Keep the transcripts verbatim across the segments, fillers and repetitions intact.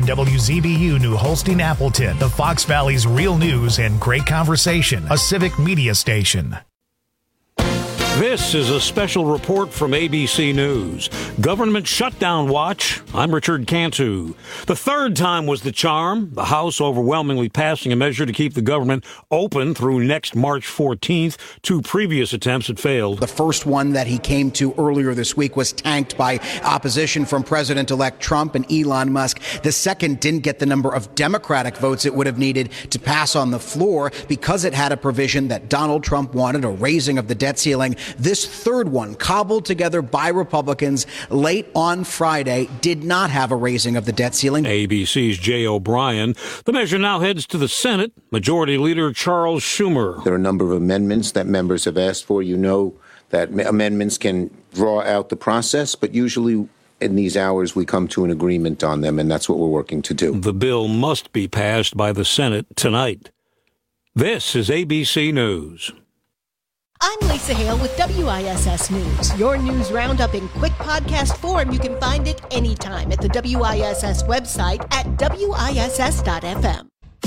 and W Z B U New Holstein Appleton, the Fox Valley's real news and great conversation, a civic media station. This is a special report from A B C News. Government shutdown watch. I'm Richard Cantu. The third time was the charm. The House overwhelmingly passing a measure to keep the government open through next March fourteenth. Two previous attempts had failed. The first one that he came to earlier this week was tanked by opposition from President-elect Trump and Elon Musk. The second didn't get the number of Democratic votes it would have needed to pass on the floor because it had a provision that Donald Trump wanted, a raising of the debt ceiling. This third one, cobbled together by Republicans late on Friday, did not have a raising of the debt ceiling. A B C's Jay O'Brien. The measure now heads to the Senate. Majority Leader Charles Schumer. There are a number of amendments that members have asked for. You know that amendments can draw out the process, but usually in these hours we come to an agreement on them, and that's what we're working to do. The bill must be passed by the Senate tonight. This is A B C News. I'm Lisa Hale with W I S S News. Your news roundup in quick podcast form. You can find it anytime at the W I S S website at W I S S dot F M.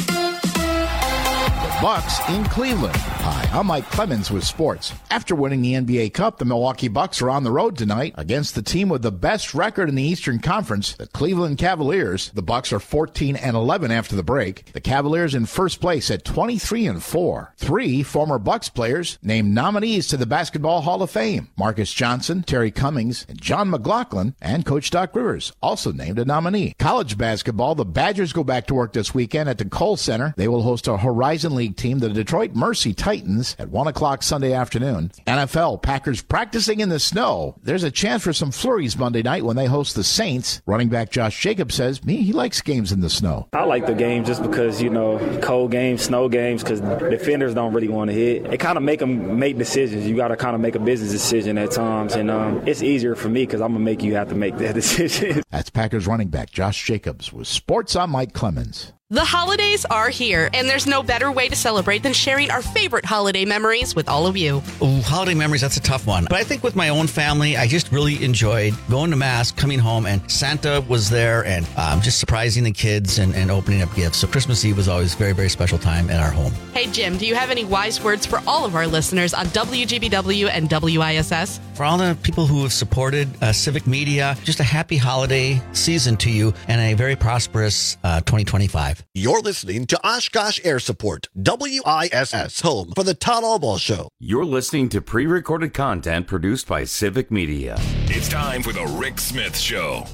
Bucks in Cleveland. Hi, I'm Mike Clemens with sports. After winning the N B A Cup, the Milwaukee Bucks are on the road tonight against the team with the best record in the Eastern Conference, the Cleveland Cavaliers. The Bucks are fourteen and eleven after the break. The Cavaliers in first place at twenty-three and four. Three former Bucks players named nominees to the Basketball Hall of Fame. Marcus Johnson, Terry Cummings, and John McLaughlin, and Coach Doc Rivers also named a nominee. College basketball, the Badgers go back to work this weekend at the Kohl Center. They will host a Horizon League team, the Detroit Mercy Titans, at one o'clock Sunday afternoon. N F L, Packers practicing in the snow. There's a chance for some flurries Monday night when they host the Saints. Running back Josh Jacobs says me he likes games in the snow. I like the game just because, you know, cold games, snow games, because defenders don't really want to hit. It kind of make them make decisions. You got to kind of make a business decision at times, and um, it's easier for me because I'm going to make you have to make that decision. That's Packers running back Josh Jacobs with Sports. I'm Mike Clemens. The holidays are here, and there's no better way to celebrate than sharing our favorite holiday memories with all of you. Oh, holiday memories, that's a tough one. But I think with my own family, I just really enjoyed going to Mass, coming home, and Santa was there, and um, just surprising the kids and, and opening up gifts. So Christmas Eve was always a very, very special time in our home. Hey, Jim, do you have any wise words for all of our listeners on W G B W and W I S S? For all the people who have supported uh, civic media, just a happy holiday season to you and a very prosperous uh, twenty twenty-five. You're listening to Oshkosh Air Support, W I S S, home for the Todd Albaugh Show. You're listening to pre-recorded content produced by Civic Media. It's time for the Rick Smith Show.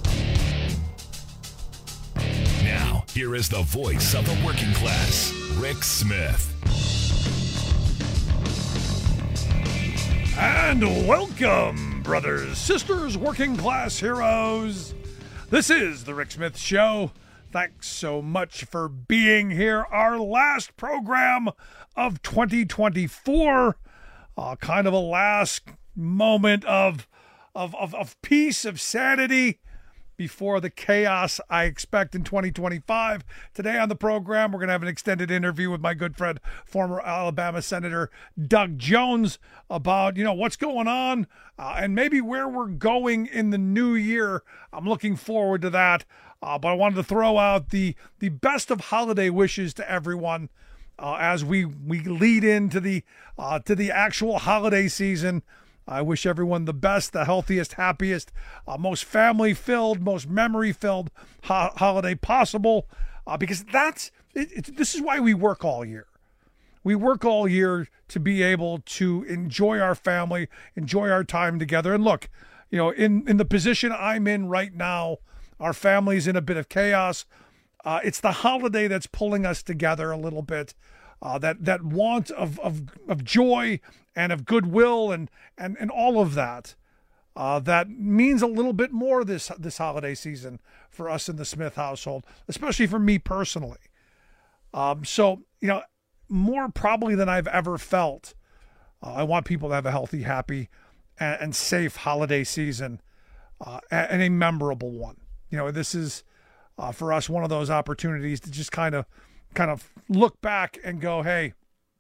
Now, here is the voice of the working class, Rick Smith. And welcome, brothers, sisters, working class heroes. This is the Rick Smith Show. Thanks so much for being here. Our last program of twenty twenty-four. Uh, kind of a last moment of, of, of, of peace, of sanity before the chaos I expect in twenty twenty-five. Today on the program, we're going to have an extended interview with my good friend, former Alabama Senator Doug Jones, about, you know, what's going on uh, and maybe where we're going in the new year. I'm looking forward to that. Uh, but I wanted to throw out the the best of holiday wishes to everyone uh, as we we lead into the uh, to the actual holiday season. I wish everyone the best, the healthiest, happiest, uh, most family-filled, most memory-filled ho- holiday possible, uh, because that's it, it, this is why we work all year. We work all year to be able to enjoy our family, enjoy our time together. And look, you know, in in the position I'm in right now, our family's in a bit of chaos. Uh, it's the holiday that's pulling us together a little bit. Uh, that that want of, of of joy and of goodwill and and, and all of that. Uh, that means a little bit more this this holiday season for us in the Smith household, especially for me personally. Um, so, you know, more probably than I've ever felt, uh, I want people to have a healthy, happy, and, and safe holiday season, uh, and a memorable one. You know, this is uh, for us one of those opportunities to just kind of, kind of look back and go, hey,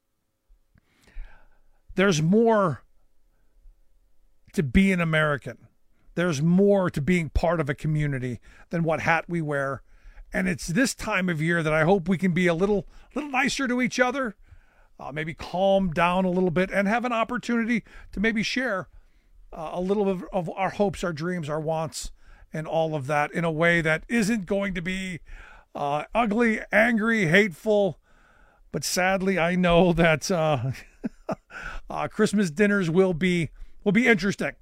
there's more to being American. There's more to being part of a community than what hat we wear And it's this time of year that I hope we can be a little, little nicer to each other, uh, maybe calm down a little bit, and have an opportunity to maybe share uh, a little bit of our hopes, our dreams, our wants, and all of that in a way that isn't going to be uh, ugly, angry, hateful. But sadly, I know that uh, uh, Christmas dinners will be will be interesting.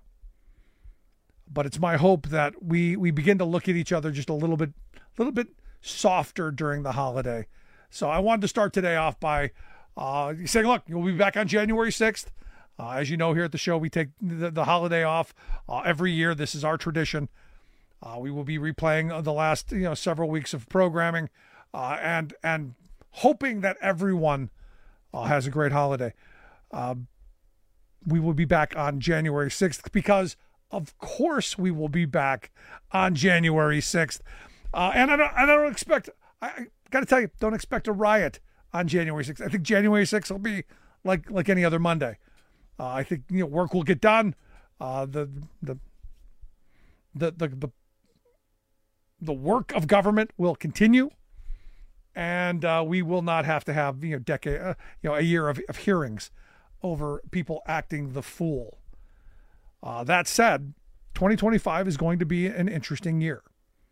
But it's my hope that we we begin to look at each other just a little bit, little bit softer during the holiday. So I wanted to start today off by uh, saying, look, you'll be back on January sixth. Uh, as you know, here at the show, we take the, the holiday off uh, every year. This is our tradition. Uh, we will be replaying the last you know several weeks of programming, uh, and and hoping that everyone uh, has a great holiday. Uh, we will be back on January sixth because, of course, we will be back on January sixth. Uh, and I don't, I don't expect, I, I got to tell you, don't expect a riot on January sixth. I think January sixth will be like like any other Monday. Uh, I think you know work will get done. Uh, the, the the the the the work of government will continue, and uh, we will not have to have you know decade uh, you know a year of, of hearings over people acting the fool. Uh, that said, twenty twenty-five is going to be an interesting year.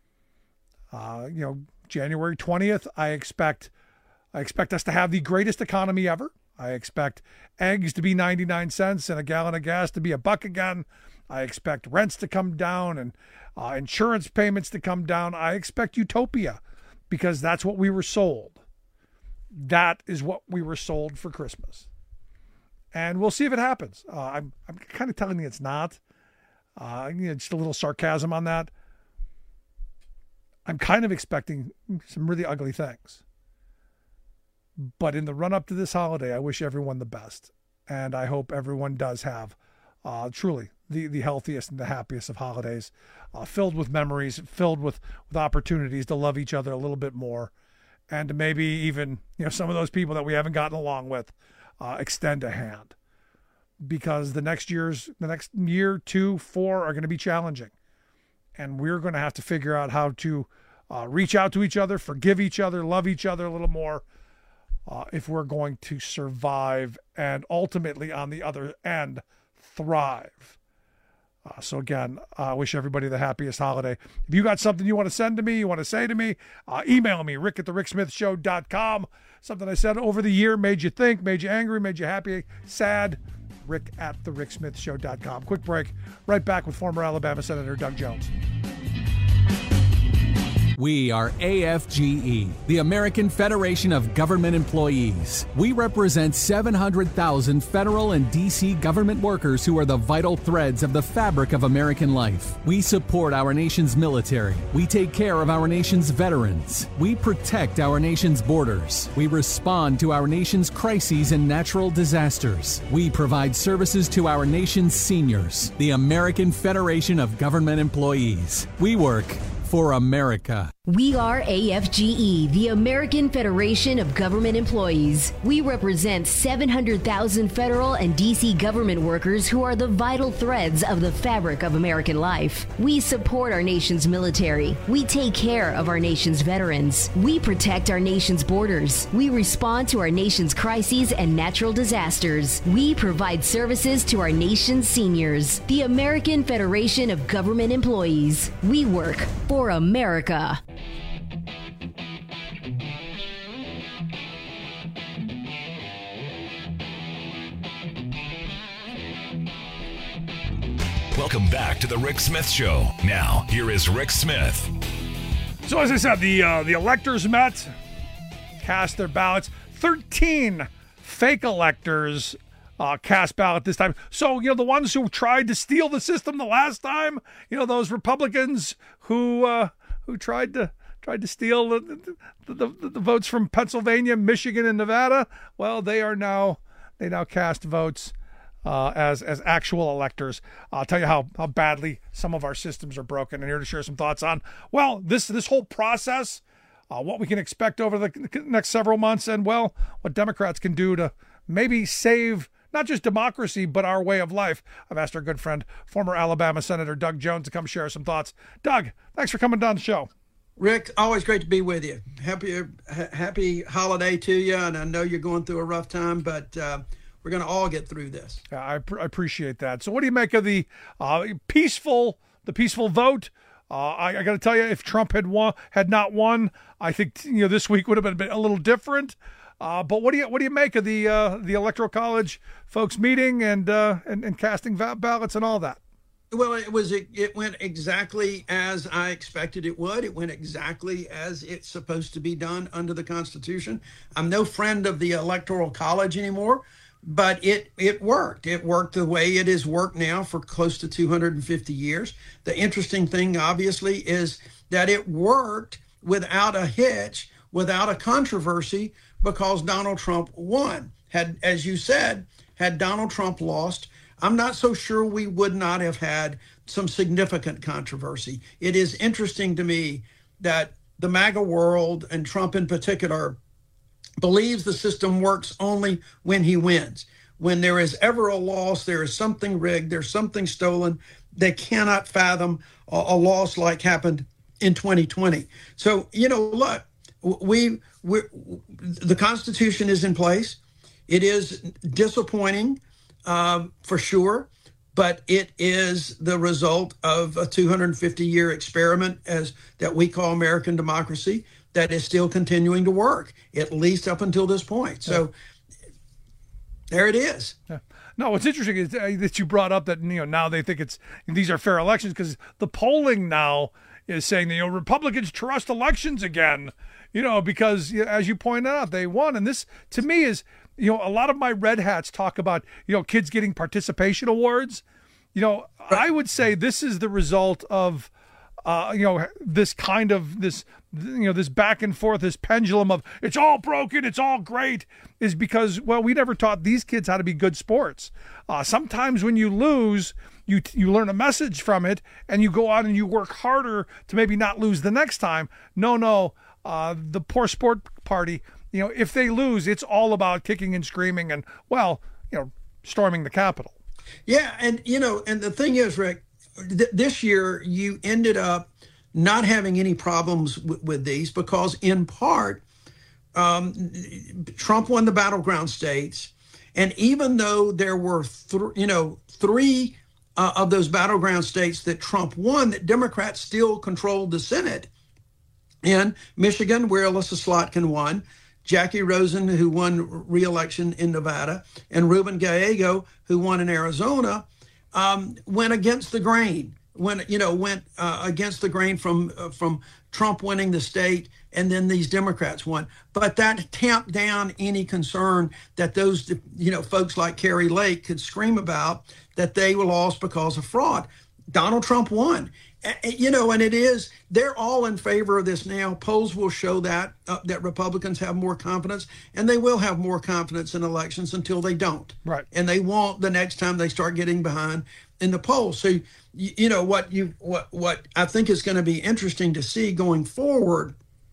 Uh, you know, January twentieth, I expect, I expect us to have the greatest economy ever. I expect eggs to be ninety-nine cents and a gallon of gas to be a buck again. I expect rents to come down and uh, insurance payments to come down. I expect utopia because that's what we were sold. That is what we were sold for Christmas. And we'll see if it happens. Uh, I'm I'm kind of telling you it's not. Uh, you know, just a little sarcasm on that. I'm kind of expecting some really ugly things. But in the run-up to this holiday, I wish everyone the best. And I hope everyone does have uh, truly the, the healthiest and the happiest of holidays, uh, filled with memories, filled with, with opportunities to love each other a little bit more, and to maybe even you know some of those people that we haven't gotten along with, uh, extend a hand. Because the next year's, the next year, two, four are going to be challenging. And we're going to have to figure out how to uh, reach out to each other, forgive each other, love each other a little more, uh, if we're going to survive and ultimately on the other end thrive. Uh, so again, I uh, wish everybody the happiest holiday. If you got something you want to send to me, you want to say to me, uh, email me, rick at the rick smith show dot com. Something I said over the year made you think, made you angry, made you happy, sad. rick at the rick smith show dot com. Quick break. Right back with former Alabama Senator Doug Jones. We are A F G E, the American Federation of Government Employees. We represent seven hundred thousand federal and D C government workers who are the vital threads of the fabric of American life. We support our nation's military. We take care of our nation's veterans. We protect our nation's borders. We respond to our nation's crises and natural disasters. We provide services to our nation's seniors. The American Federation of Government Employees. We work for America. We are A F G E, the American Federation of Government Employees. We represent seven hundred thousand federal and D C government workers who are the vital threads of the fabric of American life. We support our nation's military. We take care of our nation's veterans. We protect our nation's borders. We respond to our nation's crises and natural disasters. We provide services to our nation's seniors. The American Federation of Government Employees. We work for America. Welcome back to the Rick Smith Show. Now, here is Rick Smith. So as I said, the uh, the electors met, cast their ballots. thirteen fake electors uh, cast ballot this time. So, you know, the ones who tried to steal the system the last time, you know, those Republicans who uh, who tried to tried to steal the the, the the votes from Pennsylvania, Michigan, and Nevada, well, they are now they now cast votes Uh, as as actual electors. I'll tell you how how badly some of our systems are broken, and here to share some thoughts on, well, this this whole process, uh, what we can expect over the next several months, and, well, what Democrats can do to maybe save not just democracy, but our way of life. I've asked our good friend, former Alabama Senator Doug Jones, to come share some thoughts. Doug, thanks for coming down the show. Rick, always great to be with you. Happy happy holiday to you, and I know you're going through a rough time, but uh, we're going to all get through this. Yeah, I, pr- I appreciate that. So what do you make of the uh, peaceful the peaceful vote? Uh, I, I got to tell you, if Trump had won, had not won, I think you know this week would have been a, bit, a little different. Uh, but what do you what do you make of the uh, the Electoral College folks meeting and uh, and, and casting ballots and all that? Well, it was it, it went exactly as I expected it would. It went exactly as it's supposed to be done under the Constitution. I'm no friend of the Electoral College anymore, but it it worked. It worked the way it has worked now for close to two hundred fifty years. The interesting thing, obviously, is that it worked without a hitch, without a controversy, because Donald Trump won. Had, as you said, had Donald Trump lost, I'm not so sure we would not have had some significant controversy. It is interesting to me that the MAGA world, and Trump in particular, believes the system works only when he wins. When there is ever a loss, there is something rigged, there's something stolen. They cannot fathom a, a loss like happened in twenty twenty. So, you know, look, we we the Constitution is in place. It is disappointing. Um, for sure, but it is the result of a two hundred fifty year experiment as that we call American democracy that is still continuing to work, at least up until this point. So yeah. There it is. Yeah. No, what's interesting is that you brought up that you know now they think it's these are fair elections because the polling now is saying that you know Republicans trust elections again, you know because as you pointed out they won, and this to me is. You know, a lot of my red hats talk about, you know, kids getting participation awards. You know, I would say this is the result of, uh, you know, this kind of this, you know, this back and forth, this pendulum of it's all broken, it's all great, is because, well, we never taught these kids how to be good sports. Uh, sometimes when you lose, you you learn a message from it and you go out and you work harder to maybe not lose the next time. No, no, uh, the poor sport party. You know, if they lose, it's all about kicking and screaming and, well, you know, storming the Capitol. Yeah. And, you know, and the thing is, Rick, th- this year you ended up not having any problems w- with these because in part, um, Trump won the battleground states. And even though there were, th- you know, three uh, of those battleground states that Trump won, that Democrats still controlled the Senate. In Michigan, where Alyssa Slotkin won, Jackie Rosen, who won re-election in Nevada, and Ruben Gallego, who won in Arizona, um, went against the grain. When you know went uh, against the grain from uh, from Trump winning the state, and then these Democrats won. But that tamped down any concern that those you know folks like Kari Lake could scream about that they were lost because of fraud. Donald Trump won. You know, and it is, they're all in favor of this now. Polls will show that, uh, that Republicans have more confidence, and they will have more confidence in elections until they don't. Right. And they won't the next time they start getting behind in the polls. So, you, you know, what you what what I think is going to be interesting to see going forward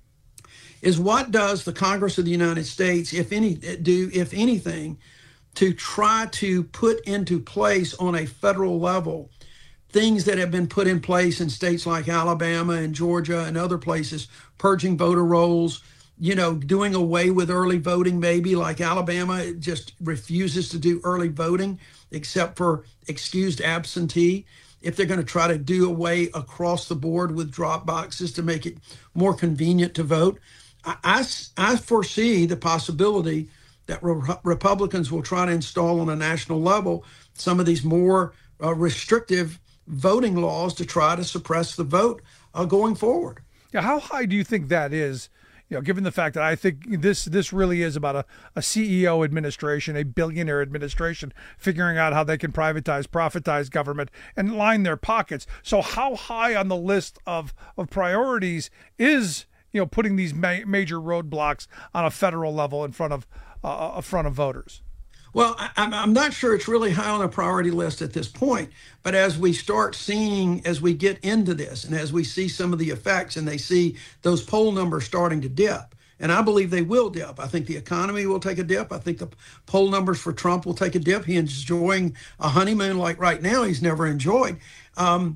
is what does the Congress of the United States, if any, do, if anything, to try to put into place on a federal level things that have been put in place in states like Alabama and Georgia and other places, purging voter rolls, you know, doing away with early voting, maybe like Alabama just refuses to do early voting except for excused absentee. If they're going to try to do away across the board with drop boxes to make it more convenient to vote, I, I, I foresee the possibility that re- Republicans will try to install on a national level some of these more uh, restrictive voting laws to try to suppress the vote uh, going forward. Yeah, how high do you think that is? You know, given the fact that I think this this really is about a, a C E O administration, a billionaire administration, figuring out how they can privatize, profitize government, and line their pockets. So how high on the list of, of priorities is you know putting these ma- major roadblocks on a federal level in front of uh, in front of voters? Well, I, I'm not sure it's really high on the priority list at this point. But as we start seeing, as we get into this, and as we see some of the effects, and they see those poll numbers starting to dip, and I believe they will dip. I think the economy will take a dip. I think the poll numbers for Trump will take a dip. He's enjoying a honeymoon like right now he's never enjoyed. Um,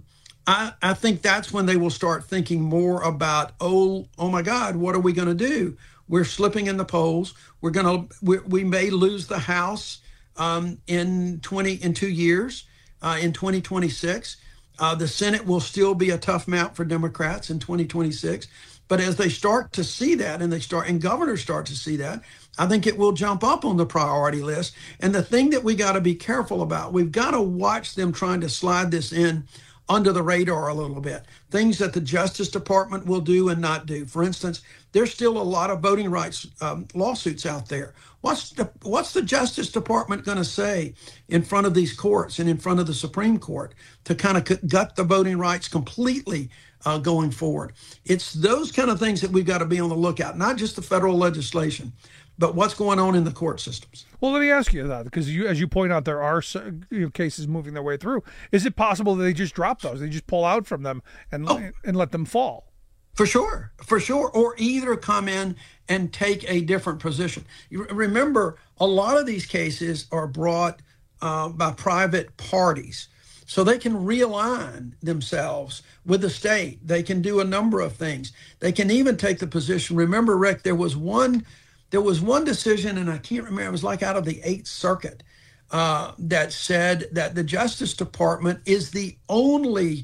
I, I think that's when they will start thinking more about, oh, oh my God, what are we going to do? We're slipping in the polls. We're going to, we, we may lose the House um, in twenty in two years, uh, in twenty twenty-six. Uh, the Senate will still be a tough mount for Democrats in twenty twenty-six. But as they start to see that, and they start, and governors start to see that, I think it will jump up on the priority list. And the thing that we got to be careful about, we've got to watch them trying to slide this in under the radar a little bit. Things that the Justice Department will do and not do. For instance, there's still a lot of voting rights um, lawsuits out there. What's the what's the Justice Department going to say in front of these courts and in front of the Supreme Court to kind of gut the voting rights completely uh, going forward? It's those kind of things that we've got to be on the lookout, not just the federal legislation, but what's going on in the court systems. Well, let me ask you that, because you, as you point out, there are you know, cases moving their way through. Is it possible that they just drop those? They just pull out from them and oh, and let them fall? For sure, for sure. Or either come in and take a different position. You remember, a lot of these cases are brought uh, by private parties, so they can realign themselves with the state. They can do a number of things. They can even take the position. Remember, Rick, there was one. There was one decision, and I can't remember, it was like out of the Eighth Circuit, uh, that said that the Justice Department is the only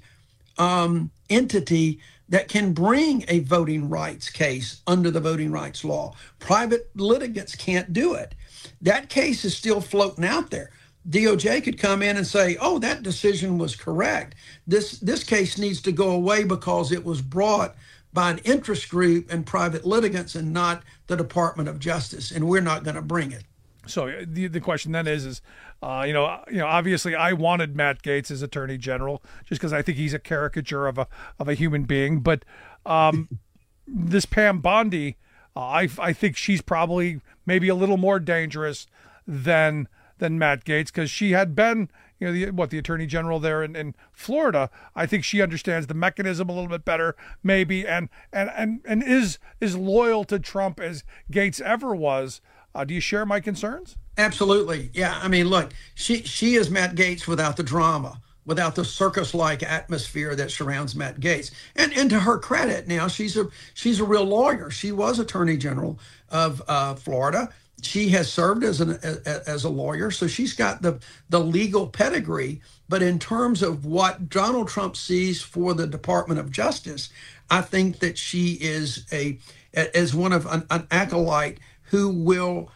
um, entity that can bring a voting rights case under the voting rights law. Private litigants can't do it. That case is still floating out there. D O J could come in and say, oh, that decision was correct. This, this case needs to go away because it was brought by an interest group and private litigants and not the Department of Justice, and we're not going to bring it. So the the question then is, is uh, you know, you know, obviously I wanted Matt Gaetz as Attorney General just because I think he's a caricature of a of a human being. But um, this Pam Bondi, uh, I I think she's probably maybe a little more dangerous than than Matt Gaetz, because she had been, you know, the, what, the Attorney General there in, in Florida. I think she understands the mechanism a little bit better, maybe, and and and, and is is loyal to Trump as Gaetz ever was. Uh, do you share my concerns? Absolutely. Yeah. I mean, look, she she is Matt Gaetz without the drama, without the circus-like atmosphere that surrounds Matt Gaetz. And and to her credit, now she's a she's a real lawyer. She was Attorney General of uh, Florida. She has served as an as a lawyer, so she's got the the legal pedigree. But in terms of what Donald Trump sees for the Department of Justice, I think that she is a as one of an, an acolyte who will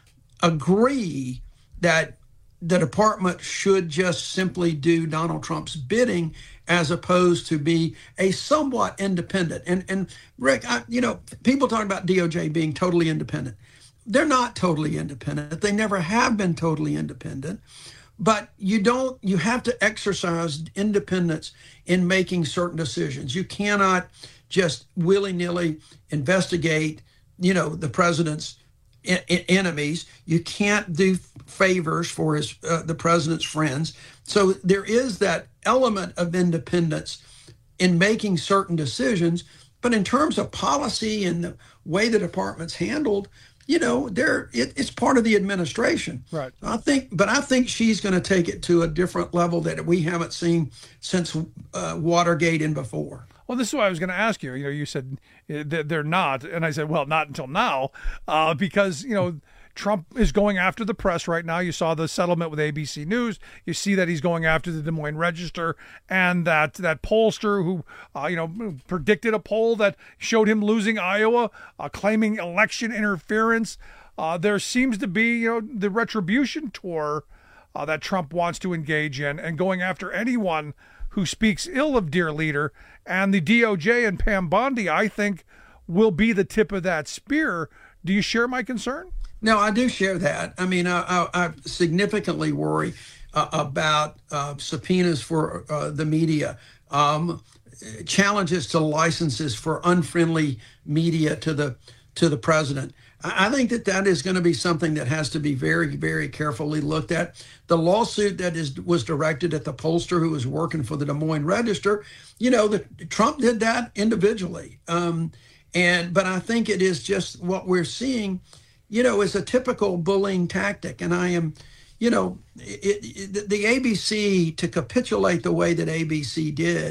agree that the department should just simply do Donald Trump's bidding, as opposed to be a somewhat independent. And and Rick, I, you know, people talk about D O J being totally independent. They're not totally independent. They never have been totally independent. But you don't, you have to exercise independence in making certain decisions. You cannot just willy-nilly investigate, you know, the president's en- enemies. You can't do favors for his uh, the president's friends. So there is that element of independence in making certain decisions. But in terms of policy and the way the department's handled, you know, they're it, it's part of the administration. Right. I think, but I think she's going to take it to a different level that we haven't seen since uh, Watergate and before. Well, this is what I was going to ask you. You know, you said they're not, and I said, well, not until now, uh, because you know Trump is going after the press right now. You saw the settlement with A B C News. You see that he's going after the Des Moines Register and that that pollster who, uh, you know, predicted a poll that showed him losing Iowa, uh, claiming election interference. Uh, there seems to be, you know, the retribution tour uh, that Trump wants to engage in, and going after anyone who speaks ill of dear leader. And the D O J and Pam Bondi, I think, will be the tip of that spear. Do you share my concern? No, I do share that. I mean, I, I, I significantly worry uh, about uh, subpoenas for uh, the media, um, challenges to licenses for unfriendly media to the to the president. I, I think that that is going to be something that has to be very, very carefully looked at. The lawsuit that is was directed at the pollster who was working for the Des Moines Register, you know, the, Trump did that individually. Um, and but I think it is just what we're seeing, you know, is a typical bullying tactic. And I am, you know, it, it, the A B C, to capitulate the way that A B C did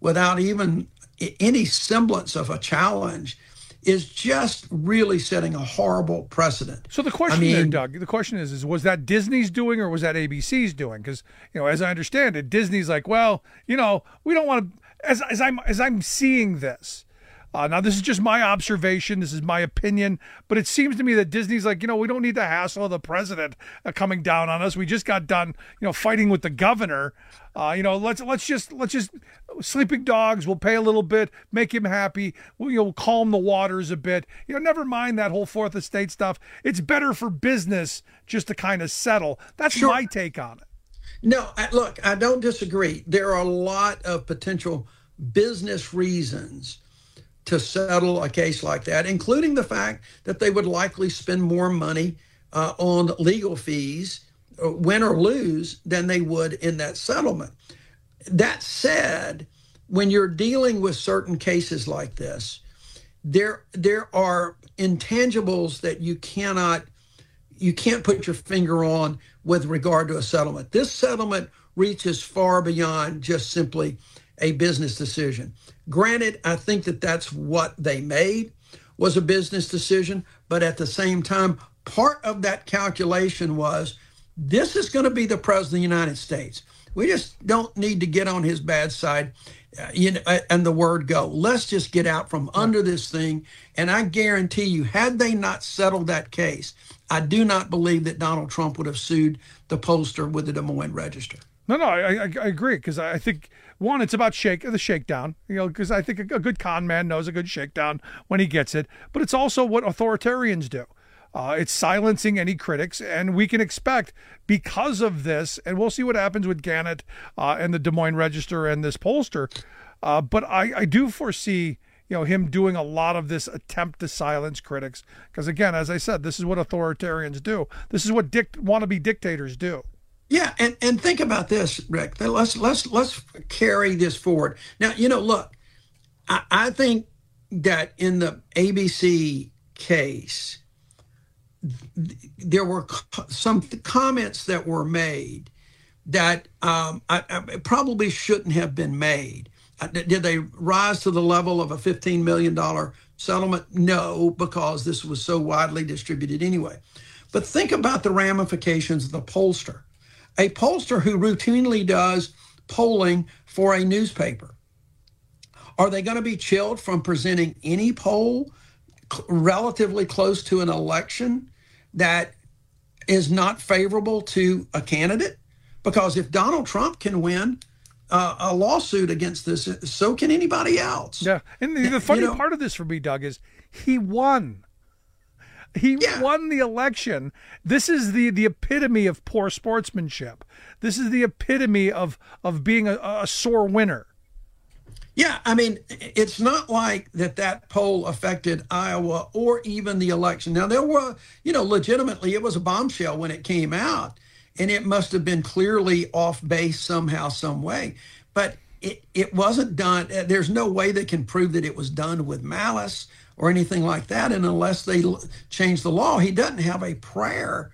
without even any semblance of a challenge is just really setting a horrible precedent. So the question I mean, there, Doug, the question is, is was that Disney's doing or was that A B C's doing? Because, you know, as I understand it, Disney's like, well, you know, we don't want to, as, as I'm as I'm seeing this, uh, now this is just my observation, this is my opinion, but it seems to me that Disney's like, you know, we don't need the hassle of the president uh, coming down on us. We just got done, you know, fighting with the governor. Uh, you know, let's let's just let's just sleeping dogs. We'll pay a little bit, make him happy. We'll, you know, calm the waters a bit. You know, never mind that whole Fourth Estate stuff. It's better for business just to kind of settle. That's Sure. my take on it. No, I, look, I don't disagree. There are a lot of potential business reasons to settle a case like that, including the fact that they would likely spend more money uh, on legal fees, uh, win or lose, than they would in that settlement. That said, when you're dealing with certain cases like this, there there are intangibles that you cannot you can't put your finger on with regard to a settlement. This settlement reaches far beyond just simply a business decision. Granted, I think that that's what they made was a business decision, but at the same time, part of that calculation was this is going to be the president of the United States. We just don't need to get on his bad side, uh, you know, and the word go. Let's just get out from under this thing. And I guarantee you, had they not settled that case, I do not believe that Donald Trump would have sued the pollster with the Des Moines Register. No, no, I, I, I agree because I think one, it's about shake the shakedown. You know, because I think a, a good con man knows a good shakedown when he gets it. But it's also what authoritarians do. Uh, it's silencing any critics, and we can expect because of this, and we'll see what happens with Gannett uh, and the Des Moines Register and this pollster. Uh, but I, I do foresee, you know, him doing a lot of this attempt to silence critics, because again, as I said, this is what authoritarians do. This is what dict- wannabe dictators do. Yeah, and, and think about this, Rick. Let's let's let's carry this forward. Now, you know, look, I, I think that in the A B C case, there were some comments that were made that um, I, I probably shouldn't have been made. Did they rise to the level of a fifteen million dollars settlement? No, because this was so widely distributed anyway. But think about the ramifications of the pollster. A pollster who routinely does polling for a newspaper. Are they going to be chilled from presenting any poll relatively close to an election that is not favorable to a candidate? Because if Donald Trump can win uh, a lawsuit against this, so can anybody else. Yeah, and the, the funny you know, part of this for me, Doug, is he won. He yeah. won the election. This is the, the epitome of poor sportsmanship. This is the epitome of, of being a, a sore winner. Yeah, I mean, it's not like that that poll affected Iowa or even the election. Now, there were, you know, legitimately, it was a bombshell when it came out, and it must have been clearly off base somehow, some way. But it, it wasn't done. There's no way they can prove that it was done with malice or anything like that. And unless they change the law, he doesn't have a prayer.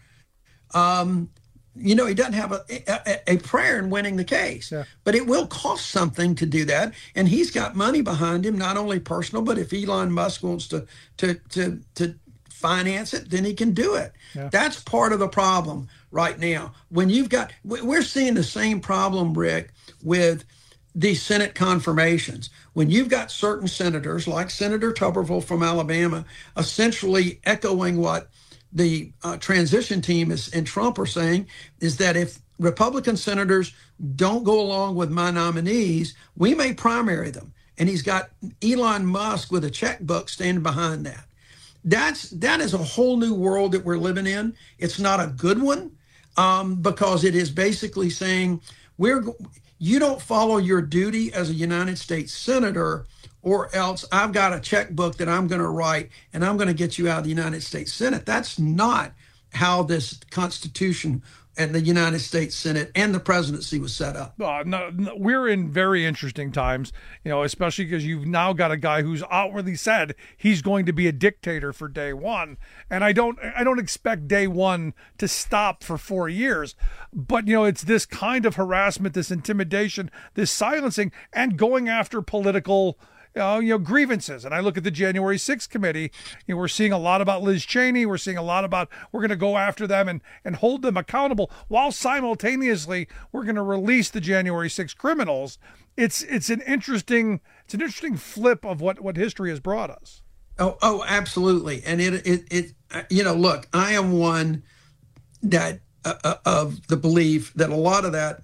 Um, you know, he doesn't have a, a, a prayer in winning the case. Yeah. But it will cost something to do that. And he's got money behind him, not only personal, but if Elon Musk wants to to to to finance it, then he can do it. Yeah. That's part of the problem right now. When you've got, we're seeing the same problem, Rick, with these Senate confirmations. When you've got certain senators, like Senator Tuberville from Alabama, essentially echoing what the uh, transition team is and Trump are saying, is that if Republican senators don't go along with my nominees, we may primary them. And he's got Elon Musk with a checkbook standing behind that. That's that is a whole new world that we're living in. It's not a good one um, because it is basically saying we're you don't follow your duty as a United States senator, or else I've got a checkbook that I'm going to write and I'm going to get you out of the United States Senate. That's not how this Constitution and the United States Senate and the presidency was set up. Uh, no, no, we're in very interesting times, you know, especially because you've now got a guy who's outwardly said he's going to be a dictator for day one. And I don't, I don't expect day one to stop for four years. But, you know, it's this kind of harassment, this intimidation, this silencing, and going after political Uh, you know, grievances. And I look at the January sixth committee, you know, we're seeing a lot about Liz Cheney. We're seeing a lot about, we're going to go after them and, and hold them accountable while simultaneously we're going to release the January sixth criminals. It's, it's an interesting, it's an interesting flip of what, what history has brought us. Oh, oh, absolutely. And it, it, it, you know, look, I am one that, uh, of the belief that a lot of that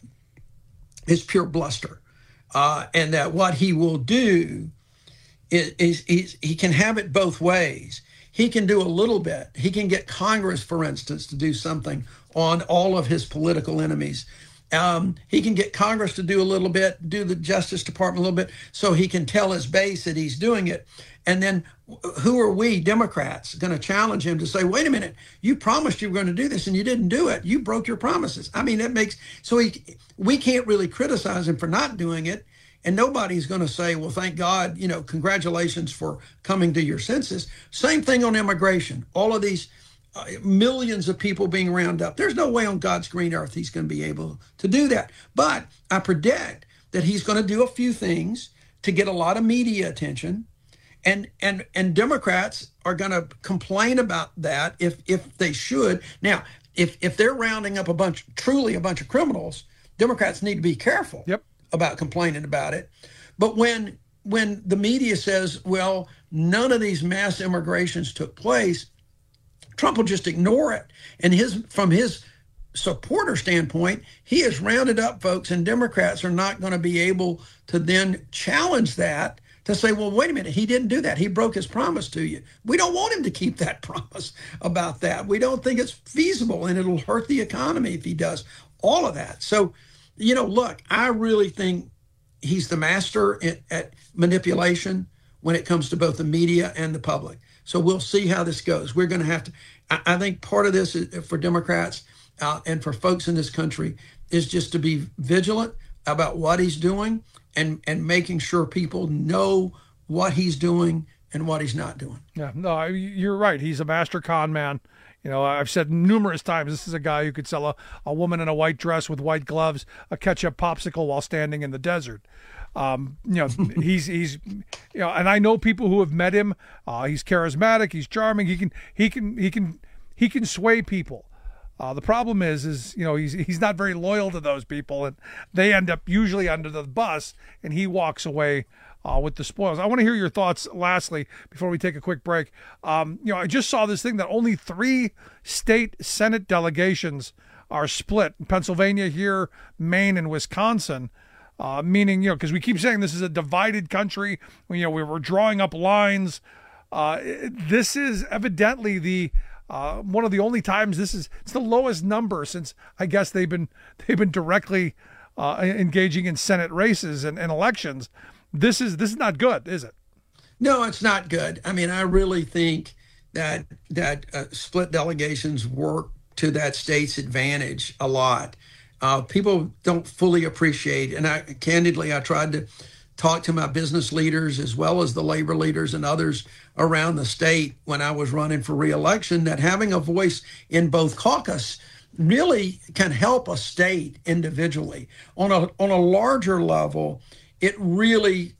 is pure bluster. Uh, and that what he will do is, is, is he can have it both ways. He can do a little bit. He can get Congress, for instance, to do something on all of his political enemies. Um, he can get Congress to do a little bit, do the Justice Department a little bit, so he can tell his base that he's doing it. And then who are we, Democrats, going to challenge him to say, wait a minute, you promised you were going to do this and you didn't do it. You broke your promises. I mean, it makes, so he, we can't really criticize him for not doing it. And nobody's going to say, well, thank God, you know, congratulations for coming to your senses. Same thing on immigration. All of these uh, millions of people being rounded up. There's no way on God's green earth he's going to be able to do that. But I predict that he's going to do a few things to get a lot of media attention. And and and Democrats are going to complain about that if if they should. Now, if if they're rounding up a bunch, truly a bunch of criminals, Democrats need to be careful yep. about complaining about it. But when when the media says, well, none of these mass immigrations took place, Trump will just ignore it. And his from his supporter standpoint, he has rounded up folks, and Democrats are not going to be able to then challenge that, to say, well, wait a minute, he didn't do that. He broke his promise to you. We don't want him to keep that promise about that. We don't think it's feasible, and it'll hurt the economy if he does all of that. So, you know, look, I really think he's the master at, at manipulation when it comes to both the media and the public. So we'll see how this goes. We're going to have to, I, I think part of this is, for Democrats uh, and for folks in this country, is just to be vigilant about what he's doing and, and making sure people know what he's doing and what he's not doing. Yeah, no, you're right. He's a master con man. You know, I've said numerous times, this is a guy who could sell a, a woman in a white dress with white gloves a ketchup popsicle while standing in the desert. Um, you know, he's, he's, you know, and I know people who have met him. Uh, he's charismatic. He's charming. He can, he can, he can, he can sway people. Uh, the problem is, is, you know, he's, he's not very loyal to those people, and they end up usually under the bus, and he walks away uh, with the spoils. I want to hear your thoughts lastly, before we take a quick break. Um, you know, I just saw this thing that only three state Senate delegations are split. Pennsylvania here, Maine, and Wisconsin. Uh, meaning, you know, because we keep saying this is a divided country. You know, we were drawing up lines. Uh, this is evidently the uh, one of the only times this is it's the lowest number since I guess they've been they've been directly uh, engaging in Senate races and, and elections. This is this is not good, is it? No, it's not good. I mean, I really think that that uh, split delegations work to that state's advantage a lot. Uh, people don't fully appreciate, and I candidly, I tried to talk to my business leaders as well as the labor leaders and others around the state when I was running for re-election, that having a voice in both caucus really can help a state individually. On a on a larger level, it really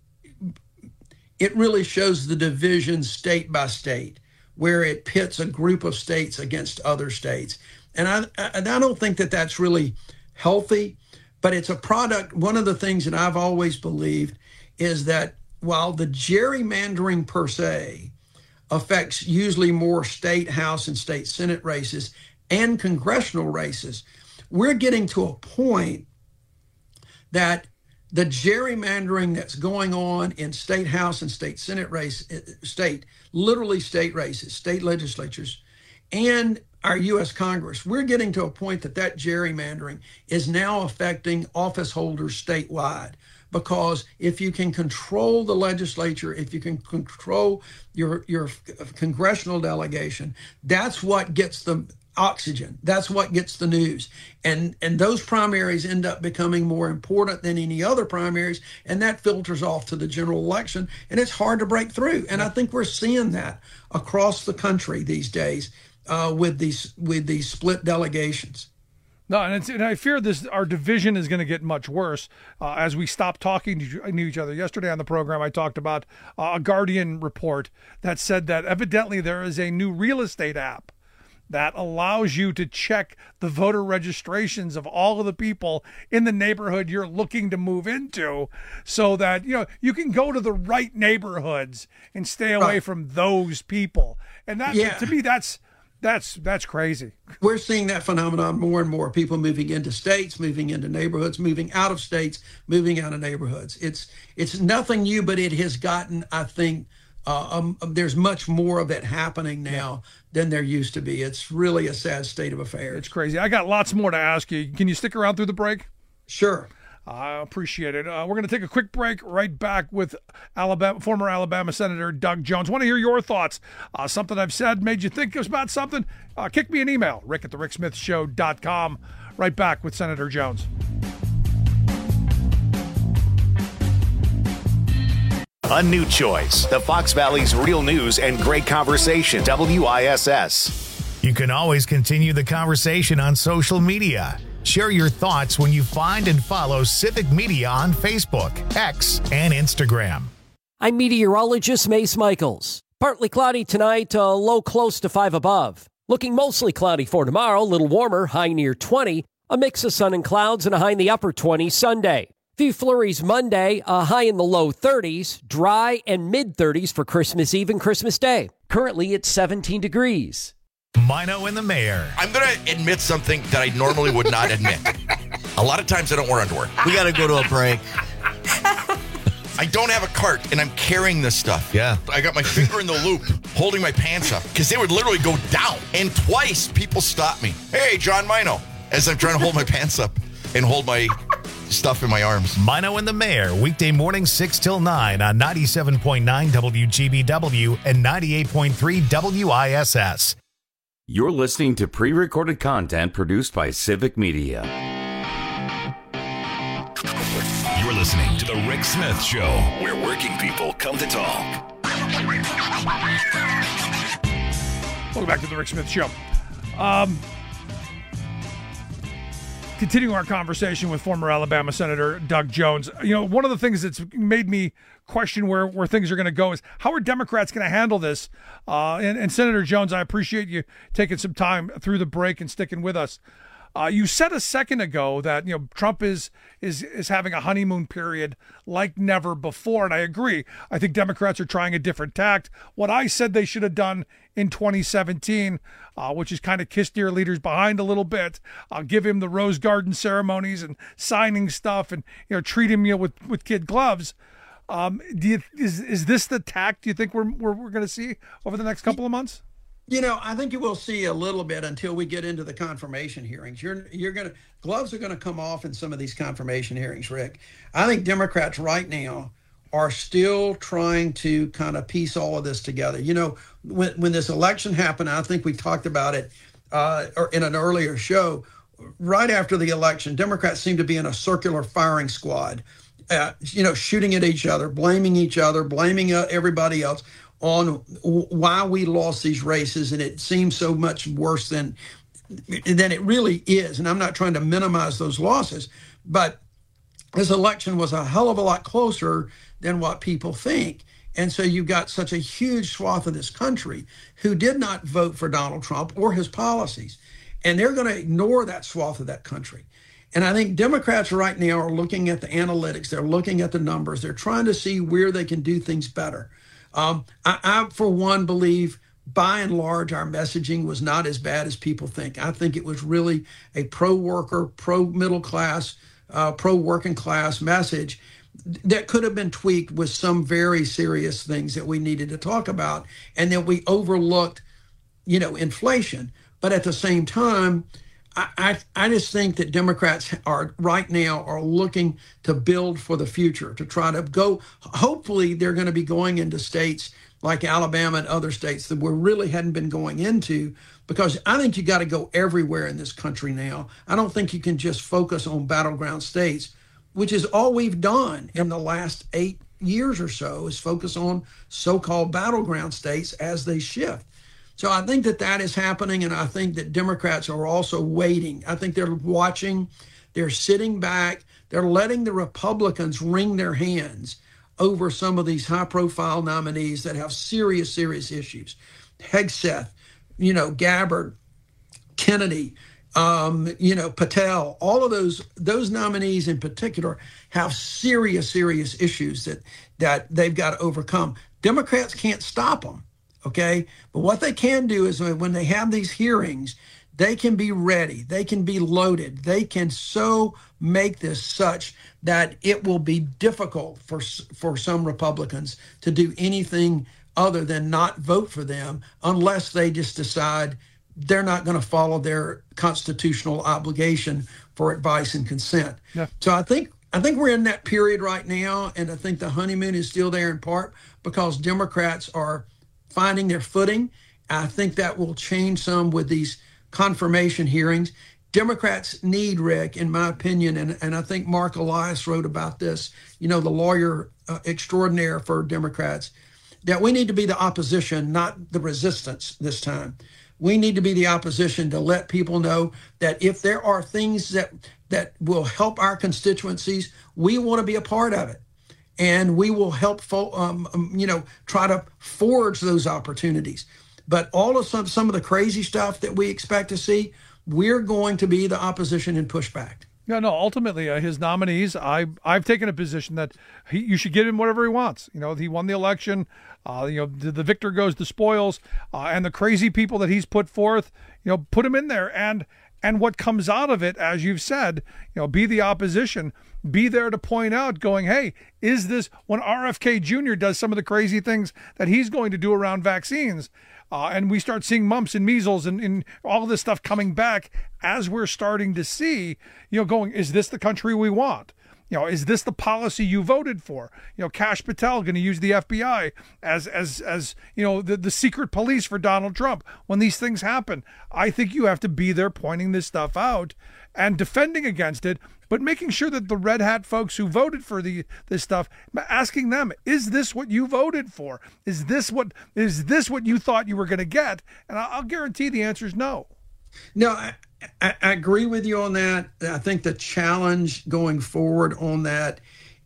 it really shows the division state by state, where it pits a group of states against other states, and I and I don't think that that's really healthy, but it's a product. One of the things that I've always believed is that while the gerrymandering per se affects usually more state house and state Senate races and congressional races, we're getting to a point that the gerrymandering that's going on in state house and state Senate race, state, literally state races, state legislatures, and our U S Congress, we're getting to a point that that gerrymandering is now affecting office holders statewide. Because if you can control the legislature, if you can control your, your congressional delegation, that's what gets the oxygen. That's what gets the news. And and those primaries end up becoming more important than any other primaries, and that filters off to the general election, and it's hard to break through. And I think we're seeing that across the country these days uh, with these with these split delegations. No, and, it's, and I fear this. Our division is going to get much worse uh, as we stop talking to each other. Yesterday on the program, I talked about uh, a Guardian report that said that evidently there is a new real estate app that allows you to check the voter registrations of all of the people in the neighborhood you're looking to move into, so that you know you can go to the right neighborhoods and stay away right. from those people. And that, yeah. to me, that's. That's that's crazy. We're seeing that phenomenon more and more. People moving into states, moving into neighborhoods, moving out of states, moving out of neighborhoods. It's it's nothing new, but it has gotten, I think, uh, um, there's much more of it happening now yeah. than there used to be. It's really a sad state of affairs. It's crazy. I got lots more to ask you. Can you stick around through the break? Sure. I appreciate it. Uh, we're going to take a quick break. Right back with Alabama, former Alabama Senator Doug Jones. Want to hear your thoughts? Uh, something I've said made you think about something? Uh, kick me an email, rick at the rick smith show dot com. Right back with Senator Jones. A new choice. The Fox Valley's real news and great conversation. W I S S. You can always continue the conversation on social media. Share your thoughts when you find and follow Civic Media on Facebook, X, and Instagram. I'm meteorologist Mace Michaels. Partly cloudy tonight, uh, low close to five above. Looking mostly cloudy for tomorrow, a little warmer, high near twenty. A mix of sun and clouds and a high in the upper twenties Sunday. Few flurries Monday, a high in the low thirties. Dry and mid-thirties for Christmas Eve and Christmas Day. Currently it's seventeen degrees. Mino and the Mayor. I'm going to admit something that I normally would not admit. A lot of times I don't wear underwear. We got to go to a break. I don't have a cart, and I'm carrying this stuff. Yeah. I got my finger in the loop, holding my pants up, because they would literally go down. And twice, people stop me. Hey, John Mino, as I'm trying to hold my pants up and hold my stuff in my arms. Mino and the Mayor, weekday morning six till nine on ninety-seven point nine W G B W and ninety-eight point three W I S S. You're listening to pre-recorded content produced by Civic Media. You're listening to The Rick Smith Show, where working people come to talk. Welcome back to The Rick Smith Show. Um, continuing our conversation with former Alabama Senator Doug Jones. You know, one of the things that's made me question where, where things are going to go is how are Democrats going to handle this? Uh, and, and Senator Jones, I appreciate you taking some time through the break and sticking with us. Uh, you said a second ago that, you know, Trump is is is having a honeymoon period like never before, and I agree. I think Democrats are trying a different tact. What I said they should have done in twenty seventeen, uh, which is kind of kiss their leaders behind a little bit, uh, give him the Rose Garden ceremonies and signing stuff, and you know treat him you know, with with kid gloves. Um, do you, is is this the tact do you think we're we're, we're going to see over the next couple of months? You know, I think you will see a little bit until we get into the confirmation hearings. You're you're going to gloves are going to come off in some of these confirmation hearings, Rick. I think Democrats right now are still trying to kind of piece all of this together. You know, when when this election happened, I think we talked about it uh, or in an earlier show. Right after the election, Democrats seem to be in a circular firing squad. Uh, you know, shooting at each other, blaming each other, blaming uh, everybody else on why we lost these races, and it seems so much worse than than it really is. And I'm not trying to minimize those losses, but this election was a hell of a lot closer than what people think. And so you've got such a huge swath of this country who did not vote for Donald Trump or his policies, and they're going to ignore that swath of that country. And I think Democrats right now are looking at the analytics, they're looking at the numbers, they're trying to see where they can do things better. Um, I, I, for one, believe by and large our messaging was not as bad as people think. I think it was really a pro-worker, pro-middle class, uh, pro-working class message that could have been tweaked with some very serious things that we needed to talk about, and that we overlooked, you know, inflation. But at the same time, I, I, I just think that Democrats are right now are looking to build for the future, to try to go. Hopefully, they're going to be going into states like Alabama and other states that we really hadn't been going into, because I think you got to go everywhere in this country now. I don't think you can just focus on battleground states, which is all we've done in the last eight years or so, is focus on so-called battleground states as they shift. So I think that that is happening, and I think that Democrats are also waiting. I think they're watching, they're sitting back, they're letting the Republicans wring their hands over some of these high-profile nominees that have serious, serious issues. Hegseth, you know, Gabbard, Kennedy, um, you know, Patel, all of those those nominees in particular have serious, serious issues that that they've got to overcome. Democrats can't stop them, okay? But what they can do is when they have these hearings, they can be ready, they can be loaded, they can so make this such that it will be difficult for for some Republicans to do anything other than not vote for them unless they just decide they're not going to follow their constitutional obligation for advice and consent. Yeah. So I think I think we're in that period right now, and I think the honeymoon is still there in part because Democrats are finding their footing. I think that will change some with these confirmation hearings. Democrats need, Rick, in my opinion, and, and I think Mark Elias wrote about this, you know, the lawyer uh, extraordinaire for Democrats, that we need to be the opposition, not the resistance this time. We need to be the opposition to let people know that if there are things that that will help our constituencies, we want to be a part of it. And we will help, um, you know, try to forge those opportunities. But all of some, some of the crazy stuff that we expect to see, we're going to be the opposition and push back. Yeah, no, ultimately, uh, his nominees, I, I've taken a position that he, you should give him whatever he wants. You know, he won the election, uh, you know, the, the victor goes the spoils, uh, and the crazy people that he's put forth, you know, put him in there. And and what comes out of it, as you've said, you know, be the opposition, be there to point out, going, hey, is this, when R F K Junior does some of the crazy things that he's going to do around vaccines, Uh, and we start seeing mumps and measles and, and all this stuff coming back as we're starting to see, you know, going, is this the country we want? You know, is this the policy you voted for? You know, Kash Patel going to use the F B I as, as, as you know, the, the secret police for Donald Trump. When these things happen, I think you have to be there pointing this stuff out and defending against it, but making sure that the red hat folks who voted for the this stuff, asking them, is this what you voted for? Is this what is this what you thought you were going to get? And I'll guarantee the answer is no. No, I, I, I agree with you on that. I think the challenge going forward on that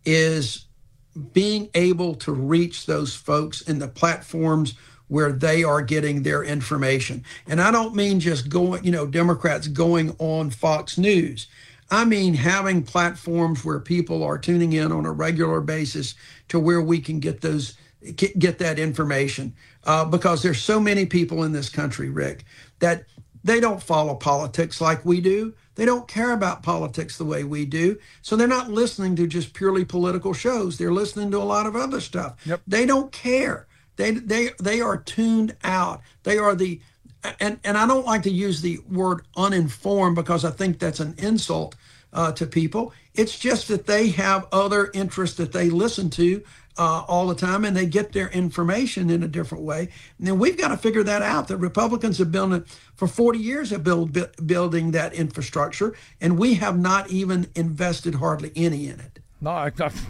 is being able to reach those folks in the platforms where they are getting their information. And I don't mean just going, you know, Democrats going on Fox News. I mean having platforms where people are tuning in on a regular basis to where we can get those, get that information. Uh, because there's so many people in this country, Rick, that they don't follow politics like we do. They don't care about politics the way we do. So they're not listening to just purely political shows. They're listening to a lot of other stuff. Yep. They don't care. They they they are tuned out. They are the, and, and I don't like to use the word uninformed because I think that's an insult uh, to people. It's just that they have other interests that they listen to uh, all the time, and they get their information in a different way. And then we've got to figure that out. The Republicans have been for forty years have build, building that infrastructure, and we have not even invested hardly any in it. No, I, I've,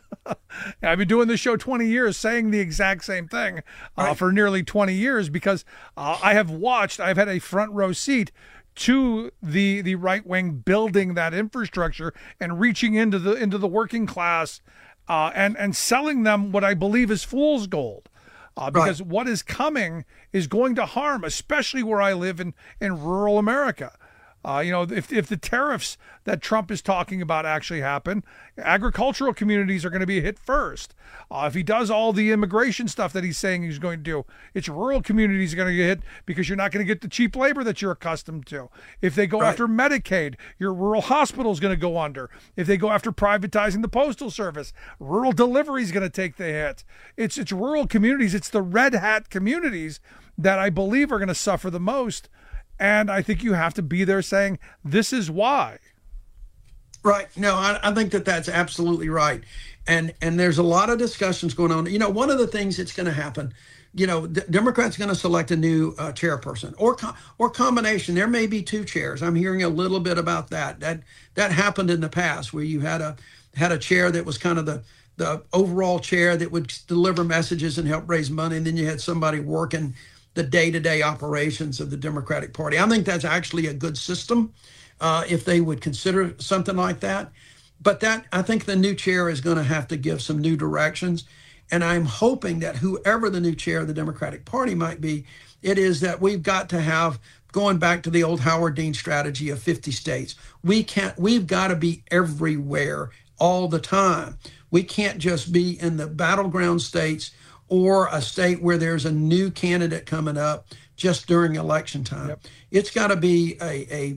I've been doing this show twenty years, saying the exact same thing uh, right. for nearly twenty years because uh, I have watched, I've had a front row seat to the the right wing building that infrastructure and reaching into the into the working class uh, and and selling them what I believe is fool's gold. Uh, because right. what is coming is going to harm, especially where I live in, in rural America. Uh, you know, if if the tariffs that Trump is talking about actually happen, agricultural communities are going to be hit first. Uh, if he does all the immigration stuff that he's saying he's going to do, it's rural communities are going to get hit because you're not going to get the cheap labor that you're accustomed to. If they go right. after Medicaid, your rural hospital is going to go under. If they go after privatizing the Postal Service, rural delivery is going to take the hit. It's it's rural communities. It's the red hat communities that I believe are going to suffer the most. And I think you have to be there saying, this is why. Right. No, I, I think that that's absolutely right. And and there's a lot of discussions going on. You know, one of the things that's going to happen, you know, D- Democrats going to select a new uh, chairperson or co- or combination. There may be two chairs. I'm hearing a little bit about that. That that happened in the past where you had a had a chair that was kind of the the overall chair that would deliver messages and help raise money, and then you had somebody working the day-to-day operations of the Democratic Party. I think that's actually a good system uh, if they would consider something like that. But that I think the new chair is going to have to give some new directions. And I'm hoping that whoever the new chair of the Democratic Party might be, it is that we've got to have, going back to the old Howard Dean strategy of fifty states, we can't, we've got to be everywhere all the time. We can't just be in the battleground states or a state where there's a new candidate coming up just during election time. Yep. It's got to be a, a,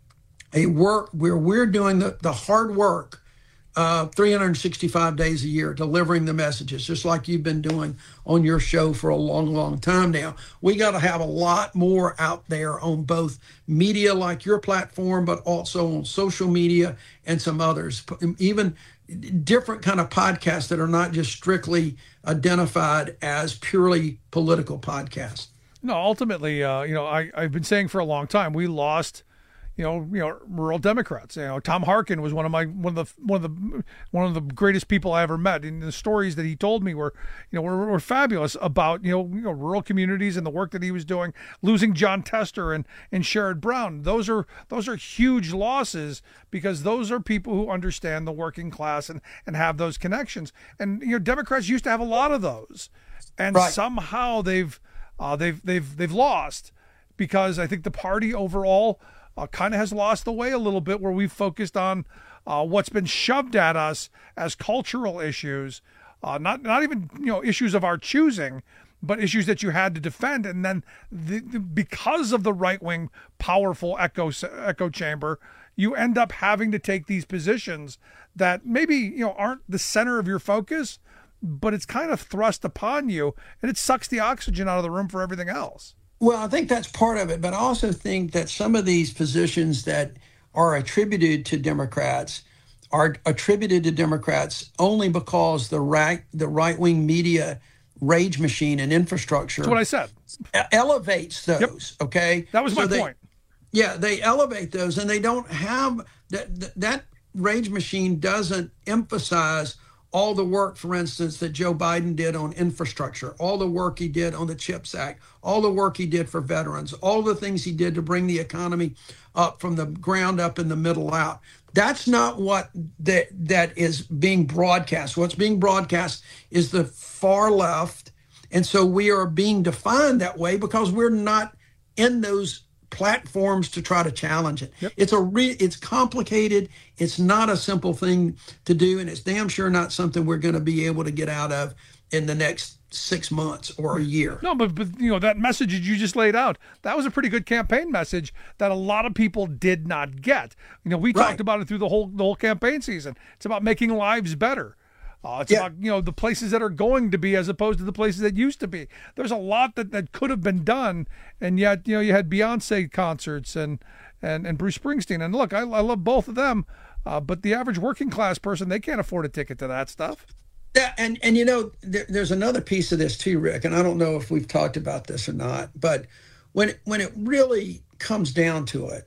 a work where we're doing the, the hard work Uh, three hundred sixty-five days a year, delivering the messages, just like you've been doing on your show for a long, long time now. We got to have a lot more out there on both media like your platform, but also on social media and some others, even different kind of podcasts that are not just strictly identified as purely political podcasts. No, ultimately, uh, you know, I, I've been saying for a long time, we lost You know, you know, rural Democrats. You know, Tom Harkin was one of my one of the one of the one of the greatest people I ever met. And the stories that he told me were, you know, were, were fabulous about you know, you know rural communities and the work that he was doing. Losing John Tester and and Sherrod Brown, those are those are huge losses because those are people who understand the working class and and have those connections. And you know, Democrats used to have a lot of those, and right. somehow they've uh, they've they've they've lost because I think the party overall Uh, kind of has lost the way a little bit, where we've focused on uh, what's been shoved at us as cultural issues, uh, not not even you know issues of our choosing, but issues that you had to defend. And then the, the, because of the right-wing powerful echo echo chamber, you end up having to take these positions that maybe you know aren't the center of your focus, but it's kind of thrust upon you, and it sucks the oxygen out of the room for everything else. Well, I think that's part of it, but I also think that some of these positions that are attributed to Democrats are attributed to Democrats only because the right the right-wing media rage machine and infrastructure. That's what I said. Elevates those, yep. Okay? That was so my they, point. Yeah, they elevate those, and they don't have that. That rage machine doesn't emphasize all the work, for instance, that Joe Biden did on infrastructure, all the work he did on the CHIPS Act, all the work he did for veterans, all the things he did to bring the economy up from the ground up and the middle out. That's not what that, that is being broadcast. What's being broadcast is the far left. And so we are being defined that way because we're not in those platforms to try to challenge it. Yep. It's a re- it's complicated. It's not a simple thing to do, and it's damn sure not something we're going to be able to get out of in the next six months or a year. No, but, but you know that message that you just laid out, that was a pretty good campaign message that a lot of people did not get. You know, we right. talked about it through the whole the whole campaign season. It's about making lives better. Uh, it's yeah. about, you know, the places that are going to be as opposed to the places that used to be. There's a lot that, that could have been done, and yet, you know, you had Beyonce concerts and and, and Bruce Springsteen. And look, I, I love both of them, uh, but the average working class person, they can't afford a ticket to that stuff. Yeah, and, and you know, there, there's another piece of this too, Rick, and I don't know if we've talked about this or not, but when it, when it really comes down to it,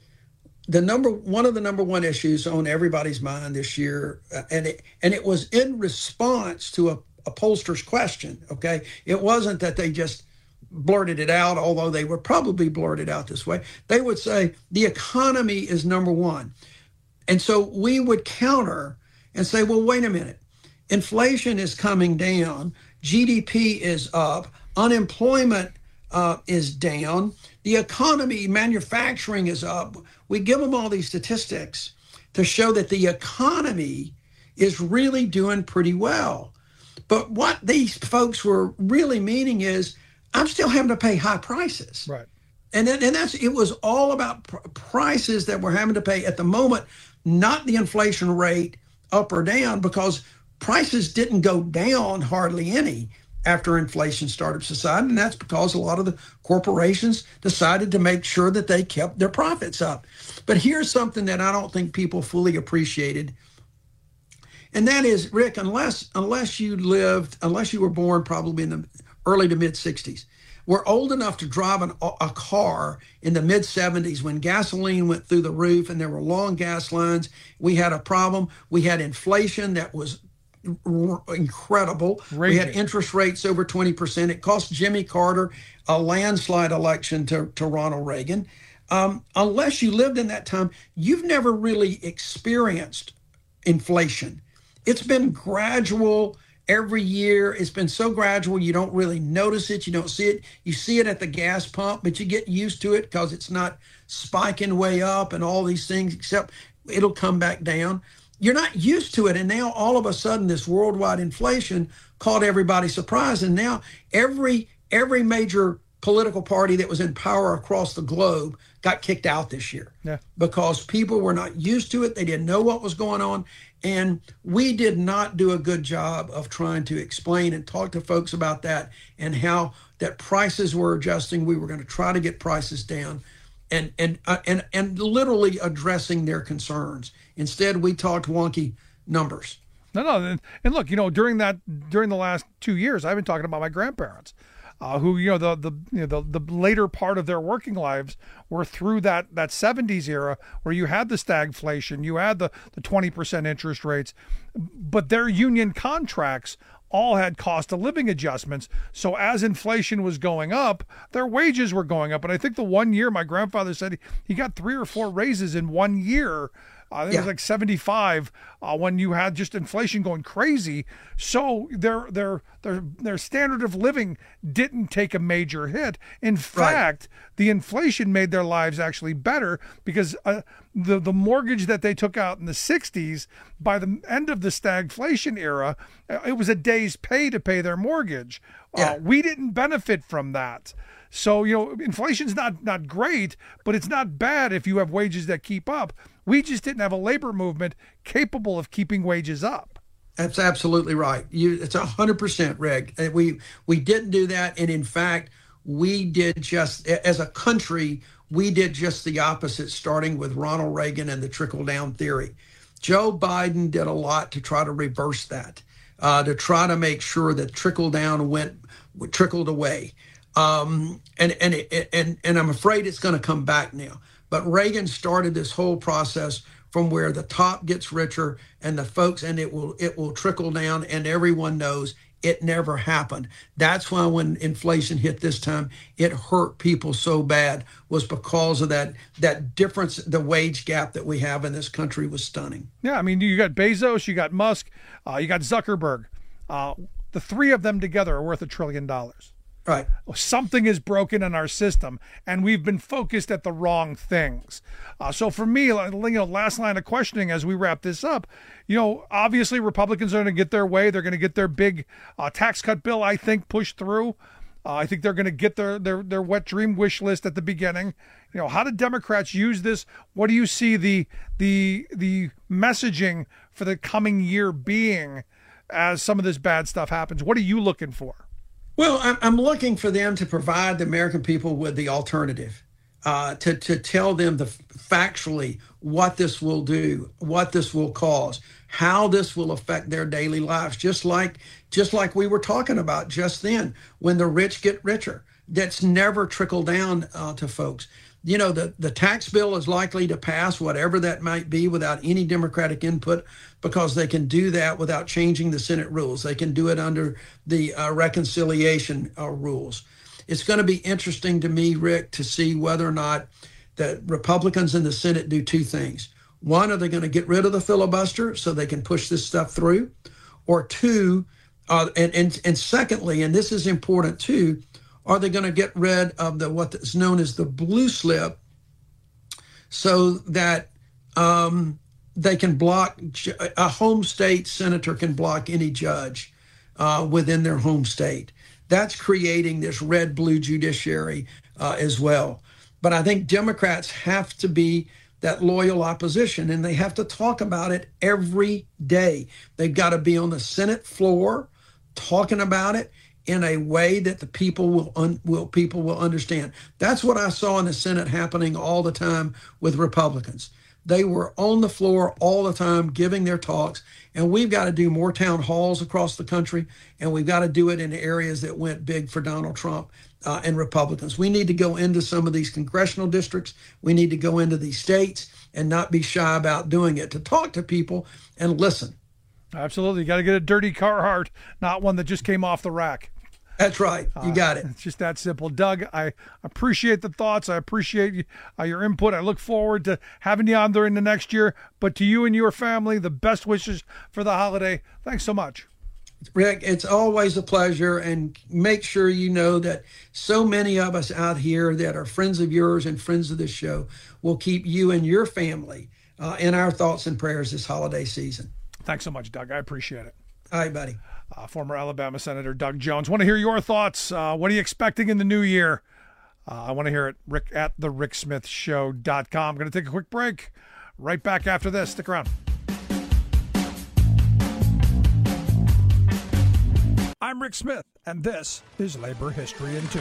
the number one of the number one issues on everybody's mind this year, uh, and it and it was in response to a, a pollster's question. Okay, it wasn't that they just blurted it out, although they would probably blurt it out this way. They would say the economy is number one, and so we would counter and say, well, wait a minute, inflation is coming down, G D P is up, unemployment uh, is down, the economy, manufacturing is up. We give them all these statistics to show that the economy is really doing pretty well. But what these folks were really meaning is, I'm still having to pay high prices. Right. And then, and that's, it was all about pr- prices that we're having to pay at the moment, not the inflation rate up or down, because prices didn't go down hardly any after inflation started subsiding. And that's because a lot of the corporations decided to make sure that they kept their profits up. But here's something that I don't think people fully appreciated. And that is, Rick, unless unless you lived, unless you were born probably in the early to mid sixties. We're old enough to drive an, a car in the mid seventies when gasoline went through the roof and there were long gas lines. We had a problem. We had inflation that was r- incredible. Raging. We had interest rates over twenty percent. It cost Jimmy Carter a landslide election to, to Ronald Reagan. Um, unless you lived in that time, you've never really experienced inflation. It's been gradual. Every year, it's been so gradual, you don't really notice it. You don't see it. You see it at the gas pump, but you get used to it because it's not spiking way up and all these things, except it'll come back down. You're not used to it. And now all of a sudden, this worldwide inflation caught everybody surprised. And now every every major political party that was in power across the globe got kicked out this year yeah. because people were not used to it. They didn't know what was going on. And we did not do a good job of trying to explain and talk to folks about that and how that prices were adjusting. We were going to try to get prices down and and uh, and and literally addressing their concerns. Instead, we talked wonky numbers. No, no. And, and look, you know, during that during the last two years, I've been talking about my grandparents. Uh, who, you know, the the you know the, the later part of their working lives were through that that seventies era where you had the stagflation, you had the, the twenty percent interest rates, but their union contracts all had cost of living adjustments. So as inflation was going up, their wages were going up. And I think the one year my grandfather said he, he got three or four raises in one year. I think yeah. it was like seventy-five uh, when you had just inflation going crazy. So their their their their standard of living didn't take a major hit. In fact, right. the inflation made their lives actually better because uh, the the mortgage that they took out in the sixties, by the end of the stagflation era, it was a day's pay to pay their mortgage. Yeah. Uh, we didn't benefit from that. So, you know, inflation's not not great, but it's not bad if you have wages that keep up. We just didn't have a labor movement capable of keeping wages up. That's absolutely right. You, it's one hundred percent, Reg. We we didn't do that. And in fact, we did just, as a country, we did just the opposite, starting with Ronald Reagan and the trickle-down theory. Joe Biden did a lot to try to reverse that, uh, to try to make sure that trickle-down went, trickled away. Um, and, and, and, and I'm afraid it's going to come back now. But Reagan started this whole process from where the top gets richer and the folks, and it will it will trickle down, and everyone knows it never happened. That's why when inflation hit this time, it hurt people so bad, was because of that that difference. The wage gap that we have in this country was stunning. Yeah, I mean, you got Bezos, you got Musk, uh, you got Zuckerberg. Uh, the three of them together are worth a trillion dollars. Right. Something is broken in our system, and we've been focused at the wrong things. Uh, so for me, you know, last line of questioning as we wrap this up, you know, obviously Republicans are going to get their way. They're going to get their big uh, tax cut bill, I think, pushed through. Uh, I think they're going to get their, their their wet dream wish list at the beginning. You know, how do Democrats use this? What do you see the the the messaging for the coming year being as some of this bad stuff happens? What are you looking for? Well, I'm looking for them to provide the American people with the alternative, uh, to, to tell them the factually what this will do, what this will cause, how this will affect their daily lives, just like just like we were talking about just then, when the rich get richer. That's never trickled down uh, to folks. You know, the, the tax bill is likely to pass, whatever that might be, without any Democratic input, because they can do that without changing the Senate rules. They can do it under the uh, reconciliation uh, rules. It's going to be interesting to me, Rick, to see whether or not the Republicans in the Senate do two things. One, are they going to get rid of the filibuster so they can push this stuff through? Or two, uh, and, and, and secondly, and this is important too, are they going to get rid of the what is known as the blue slip so that um, they can block, a home state senator can block any judge uh, within their home state? That's creating this red-blue judiciary uh, as well. But I think Democrats have to be that loyal opposition, and they have to talk about it every day. They've got to be on the Senate floor talking about it in a way that the people will un, will people will understand. That's what I saw in the Senate happening all the time with Republicans. They were on the floor all the time giving their talks. And we've got to do more town halls across the country. And we've got to do it in the areas that went big for Donald Trump uh, and Republicans. We need to go into some of these congressional districts. We need to go into these states and not be shy about doing it, to talk to people and listen. Absolutely. You got to get a dirty Carhartt, not one that just came off the rack. That's right. You got it. Uh, it's just that simple. Doug, I appreciate the thoughts. I appreciate you, uh, your input. I look forward to having you on during the next year. But to you and your family, the best wishes for the holiday. Thanks so much. Rick, it's always a pleasure. And make sure you know that so many of us out here that are friends of yours and friends of this show will keep you and your family uh, in our thoughts and prayers this holiday season. Thanks so much, Doug. I appreciate it. All right, buddy. Uh, former Alabama Senator Doug Jones. Want to hear your thoughts. Uh, what are you expecting in the new year? Uh, I want to hear it. Rick at the rick smith show dot com. I'm going to take a quick break. Right back after this. Stick around. I'm Rick Smith, and this is Labor History in Two.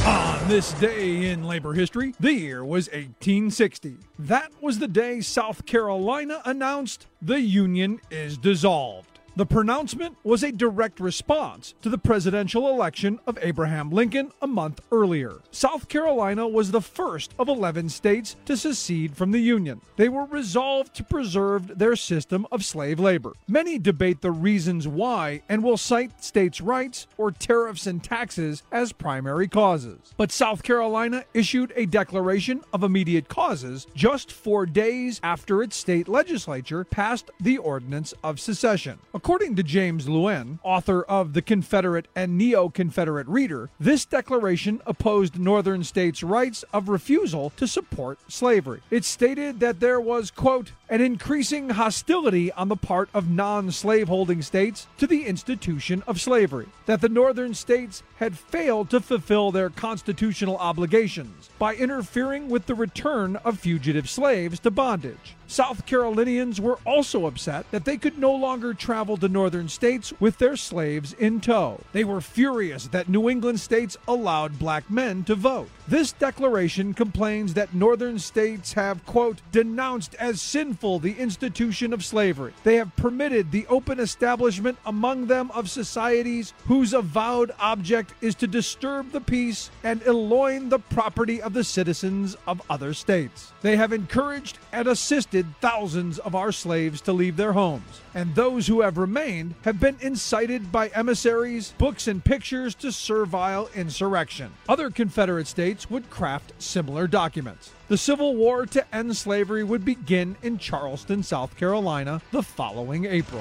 On this day in labor history, the year was eighteen sixty. That was the day South Carolina announced the Union is dissolved. The pronouncement was a direct response to the presidential election of Abraham Lincoln a month earlier. South Carolina was the first of eleven states to secede from the Union. They were resolved to preserve their system of slave labor. Many debate the reasons why and will cite states' rights or tariffs and taxes as primary causes. But South Carolina issued a declaration of immediate causes just four days after its state legislature passed the Ordinance of Secession. According to James Lewin, author of The Confederate and Neo-Confederate Reader, this declaration opposed Northern states' rights of refusal to support slavery. It stated that there was, quote, an increasing hostility on the part of non-slaveholding states to the institution of slavery, that the Northern states had failed to fulfill their constitutional obligations by interfering with the return of fugitive slaves to bondage. South Carolinians were also upset that they could no longer travel to northern states with their slaves in tow. They were furious that New England states allowed black men to vote. This declaration complains that northern states have, quote, denounced as sinful the institution of slavery. They have permitted the open establishment among them of societies whose avowed object is to disturb the peace and elloign the property of the citizens of other states. They have encouraged and assisted thousands of our slaves to leave their homes, and those who have remained have been incited by emissaries, books, and pictures to servile insurrection. Other Confederate states would craft similar documents. The Civil War to end slavery would begin in Charleston, South Carolina, the following April.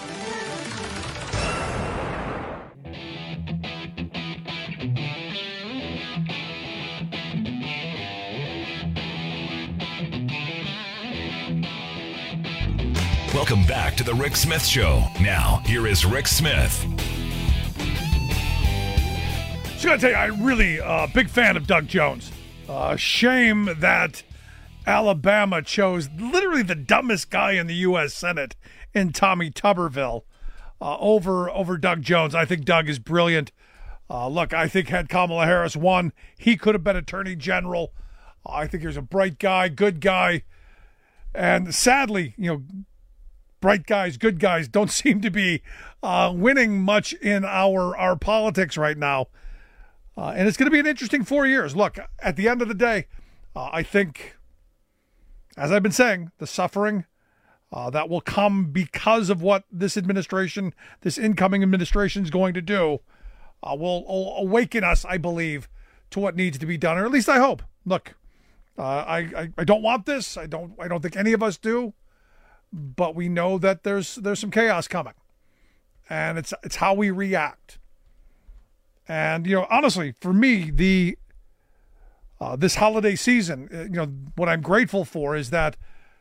Welcome back to the Rick Smith Show. Now, here is Rick Smith. Just gotta tell you, I'm really a uh, big fan of Doug Jones. Uh, shame that Alabama chose literally the dumbest guy in the U S Senate in Tommy Tuberville uh, over over Doug Jones. I think Doug is brilliant. Uh, look, I think had Kamala Harris won, he could have been Attorney General. Uh, I think he was a bright guy, good guy. And sadly, you know, bright guys, good guys don't seem to be uh, winning much in our, our politics right now. Uh, and it's going to be an interesting four years. Look, at the end of the day, uh, I think, as I've been saying, the suffering uh, that will come because of what this administration, this incoming administration is going to do, uh, will, will awaken us, I believe, to what needs to be done, or at least I hope. Look, uh, I, I, I don't want this. I don't I don't think any of us do. But we know that there's there's some chaos coming, and it's it's how we react. And you know, honestly, for me, the uh, this holiday season, you know, what I'm grateful for is that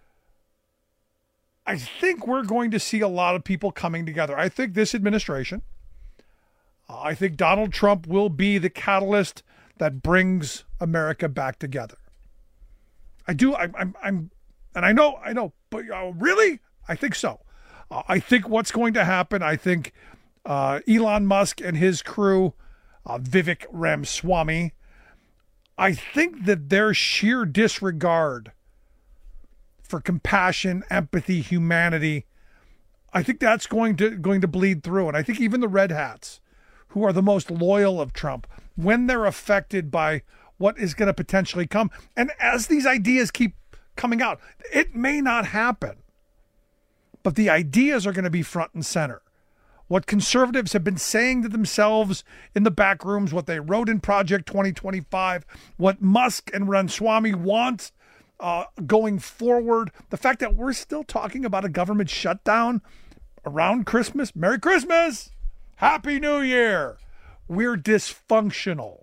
I think we're going to see a lot of people coming together. I think this administration, uh, I think Donald Trump will be the catalyst that brings America back together. I do. I, I'm. I'm. And I know, I know, but uh, really? I think so. Uh, I think what's going to happen, I think uh, Elon Musk and his crew, uh, Vivek Ramaswamy, I think that their sheer disregard for compassion, empathy, humanity, I think that's going to going to bleed through. And I think even the red hats, who are the most loyal of Trump, when they're affected by what is going to potentially come, and as these ideas keep coming out, it may not happen, but the ideas are going to be front and center. What conservatives have been saying to themselves in the back rooms, what they wrote in Project twenty twenty-five, what Musk and Ramaswamy want uh, going forward, the fact that we're still talking about a government shutdown around Christmas. Merry Christmas! Happy New Year! We're dysfunctional.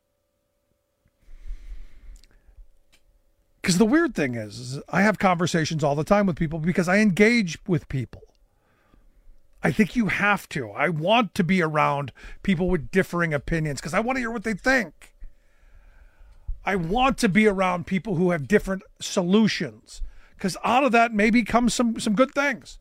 Because the weird thing is, is, I have conversations all the time with people because I engage with people. I think you have to. I want to be around people with differing opinions because I want to hear what they think. I want to be around people who have different solutions because out of that maybe comes some, some good things.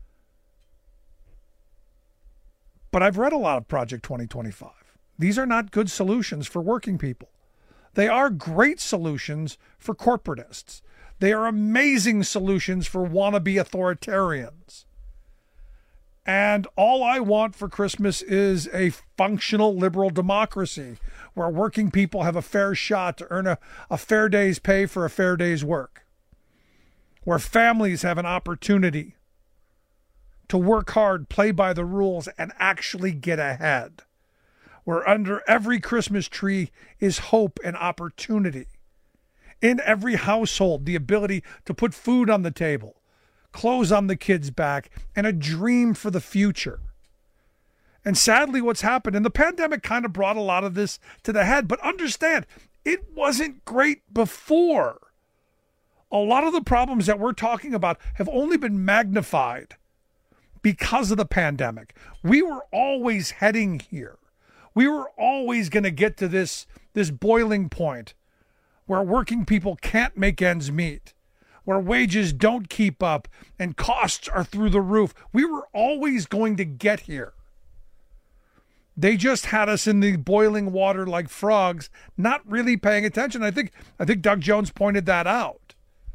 But I've read a lot of Project twenty twenty-five. These are not good solutions for working people. They are great solutions for corporatists. They are amazing solutions for wannabe authoritarians. And all I want for Christmas is a functional liberal democracy where working people have a fair shot to earn a, a fair day's pay for a fair day's work. Where families have an opportunity to work hard, play by the rules, and actually get ahead. Where under every Christmas tree is hope and opportunity. In every household, the ability to put food on the table, clothes on the kids' back, and a dream for the future. And sadly, what's happened, and the pandemic kind of brought a lot of this to the head, but understand, it wasn't great before. A lot of the problems that we're talking about have only been magnified because of the pandemic. We were always heading here. We were always going to get to this, this boiling point where working people can't make ends meet, where wages don't keep up and costs are through the roof. We were always going to get here. They just had us in the boiling water like frogs, not really paying attention. I think I think Doug Jones pointed that out.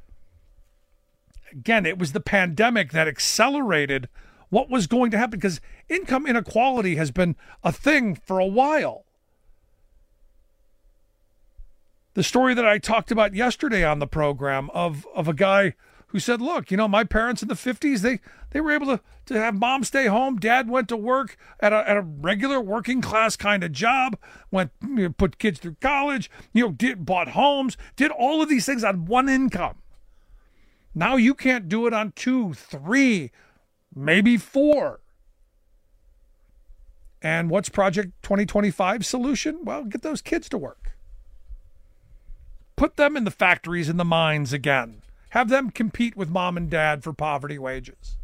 Again, it was the pandemic that accelerated what was going to happen because income inequality has been a thing for a while. The story that I talked about yesterday on the program of, of a guy who said, look, you know, my parents in the fifties, they, they were able to, to have mom stay home. Dad went to work at a, at a regular working class kind of job, went, you know, put kids through college, you know, did, bought homes, did all of these things on one income. Now you can't do it on two, three, maybe four. And what's Project twenty twenty-five's solution? Well, get those kids to work. Put them in the factories and the mines again. Have them compete with mom and dad for poverty wages.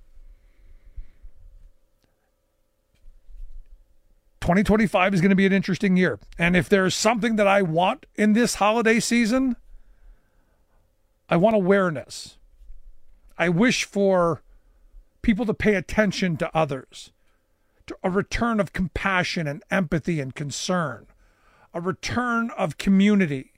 twenty twenty-five is going to be an interesting year. And if there's something that I want in this holiday season, I want awareness. I wish for people to pay attention to others, to a return of compassion and empathy and concern, a return of community,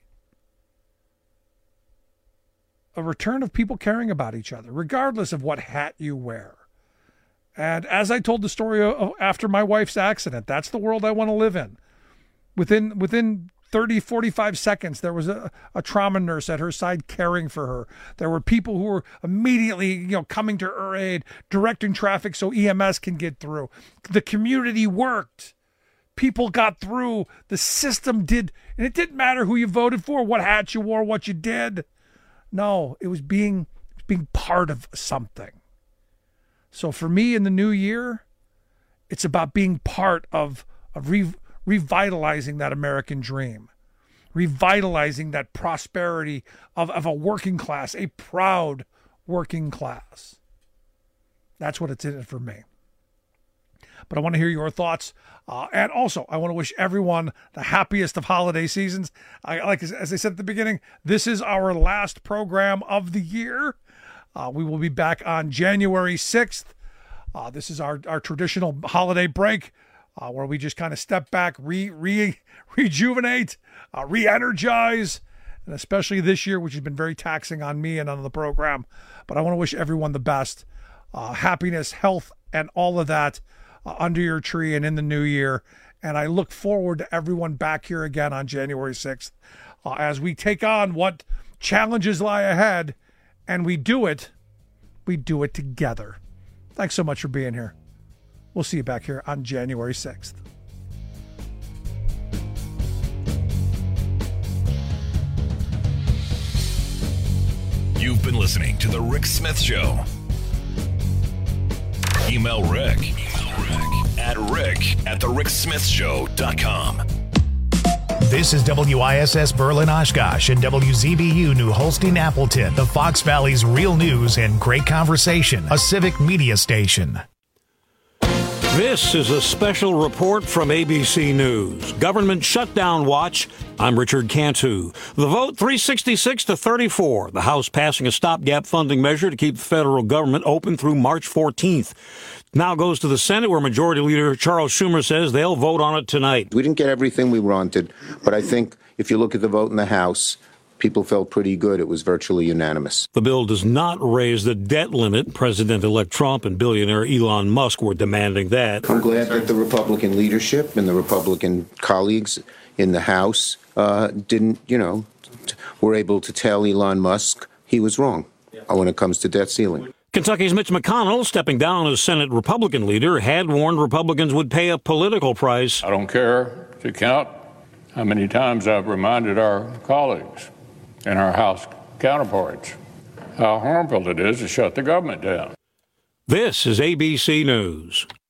a return of people caring about each other, regardless of what hat you wear. And as I told the story of, after my wife's accident, that's the world I want to live in. Within within thirty, forty-five seconds, there was a, a trauma nurse at her side caring for her. There were people who were immediately, you know, coming to her aid, directing traffic so E M S can get through. The community worked. People got through. The system did. And it didn't matter who you voted for, what hat you wore, what you did. No, it was being, being part of something. So for me in the new year, it's about being part of, of re, revitalizing that American dream, revitalizing that prosperity of, of a working class, a proud working class. That's what it's in it for me. But I want to hear your thoughts. Uh, and also, I want to wish everyone the happiest of holiday seasons. I, like as I said at the beginning, this is our last program of the year. Uh, we will be back on January sixth. Uh, this is our, our traditional holiday break uh, where we just kind of step back, re, re, rejuvenate, uh, re-energize, and especially this year, which has been very taxing on me and on the program. But I want to wish everyone the best, uh, happiness, health, and all of that uh, under your tree and in the new year. And I look forward to everyone back here again on January sixth uh, as we take on what challenges lie ahead, and we do it, we do it together. Thanks so much for being here. We'll see you back here on January sixth. You've been listening to The Rick Smith Show. Email Rick, Email Rick at rick at the rick smith show dot com. This is W I S S Berlin Oshkosh and W Z B U New Holstein Appleton, the Fox Valley's real news and great conversation, a civic media station. This is a special report from A B C News. Government shutdown watch. I'm Richard Cantu. The vote three sixty-six to thirty-four. The House passing a stopgap funding measure to keep the federal government open through March fourteenth. Now goes to the Senate, where Majority Leader Charles Schumer says they'll vote on it tonight. We didn't get everything we wanted, but I think if you look at the vote in the House, people felt pretty good. It was virtually unanimous. The bill does not raise the debt limit. President-elect Trump and billionaire Elon Musk were demanding that. I'm glad that the Republican leadership and the Republican colleagues in the House uh, didn't, you know, t- were able to tell Elon Musk he was wrong when it comes to debt ceiling. Kentucky's Mitch McConnell, stepping down as Senate Republican leader, had warned Republicans would pay a political price. I don't care to count how many times I've reminded our colleagues and our House counterparts how harmful it is to shut the government down. This is A B C News.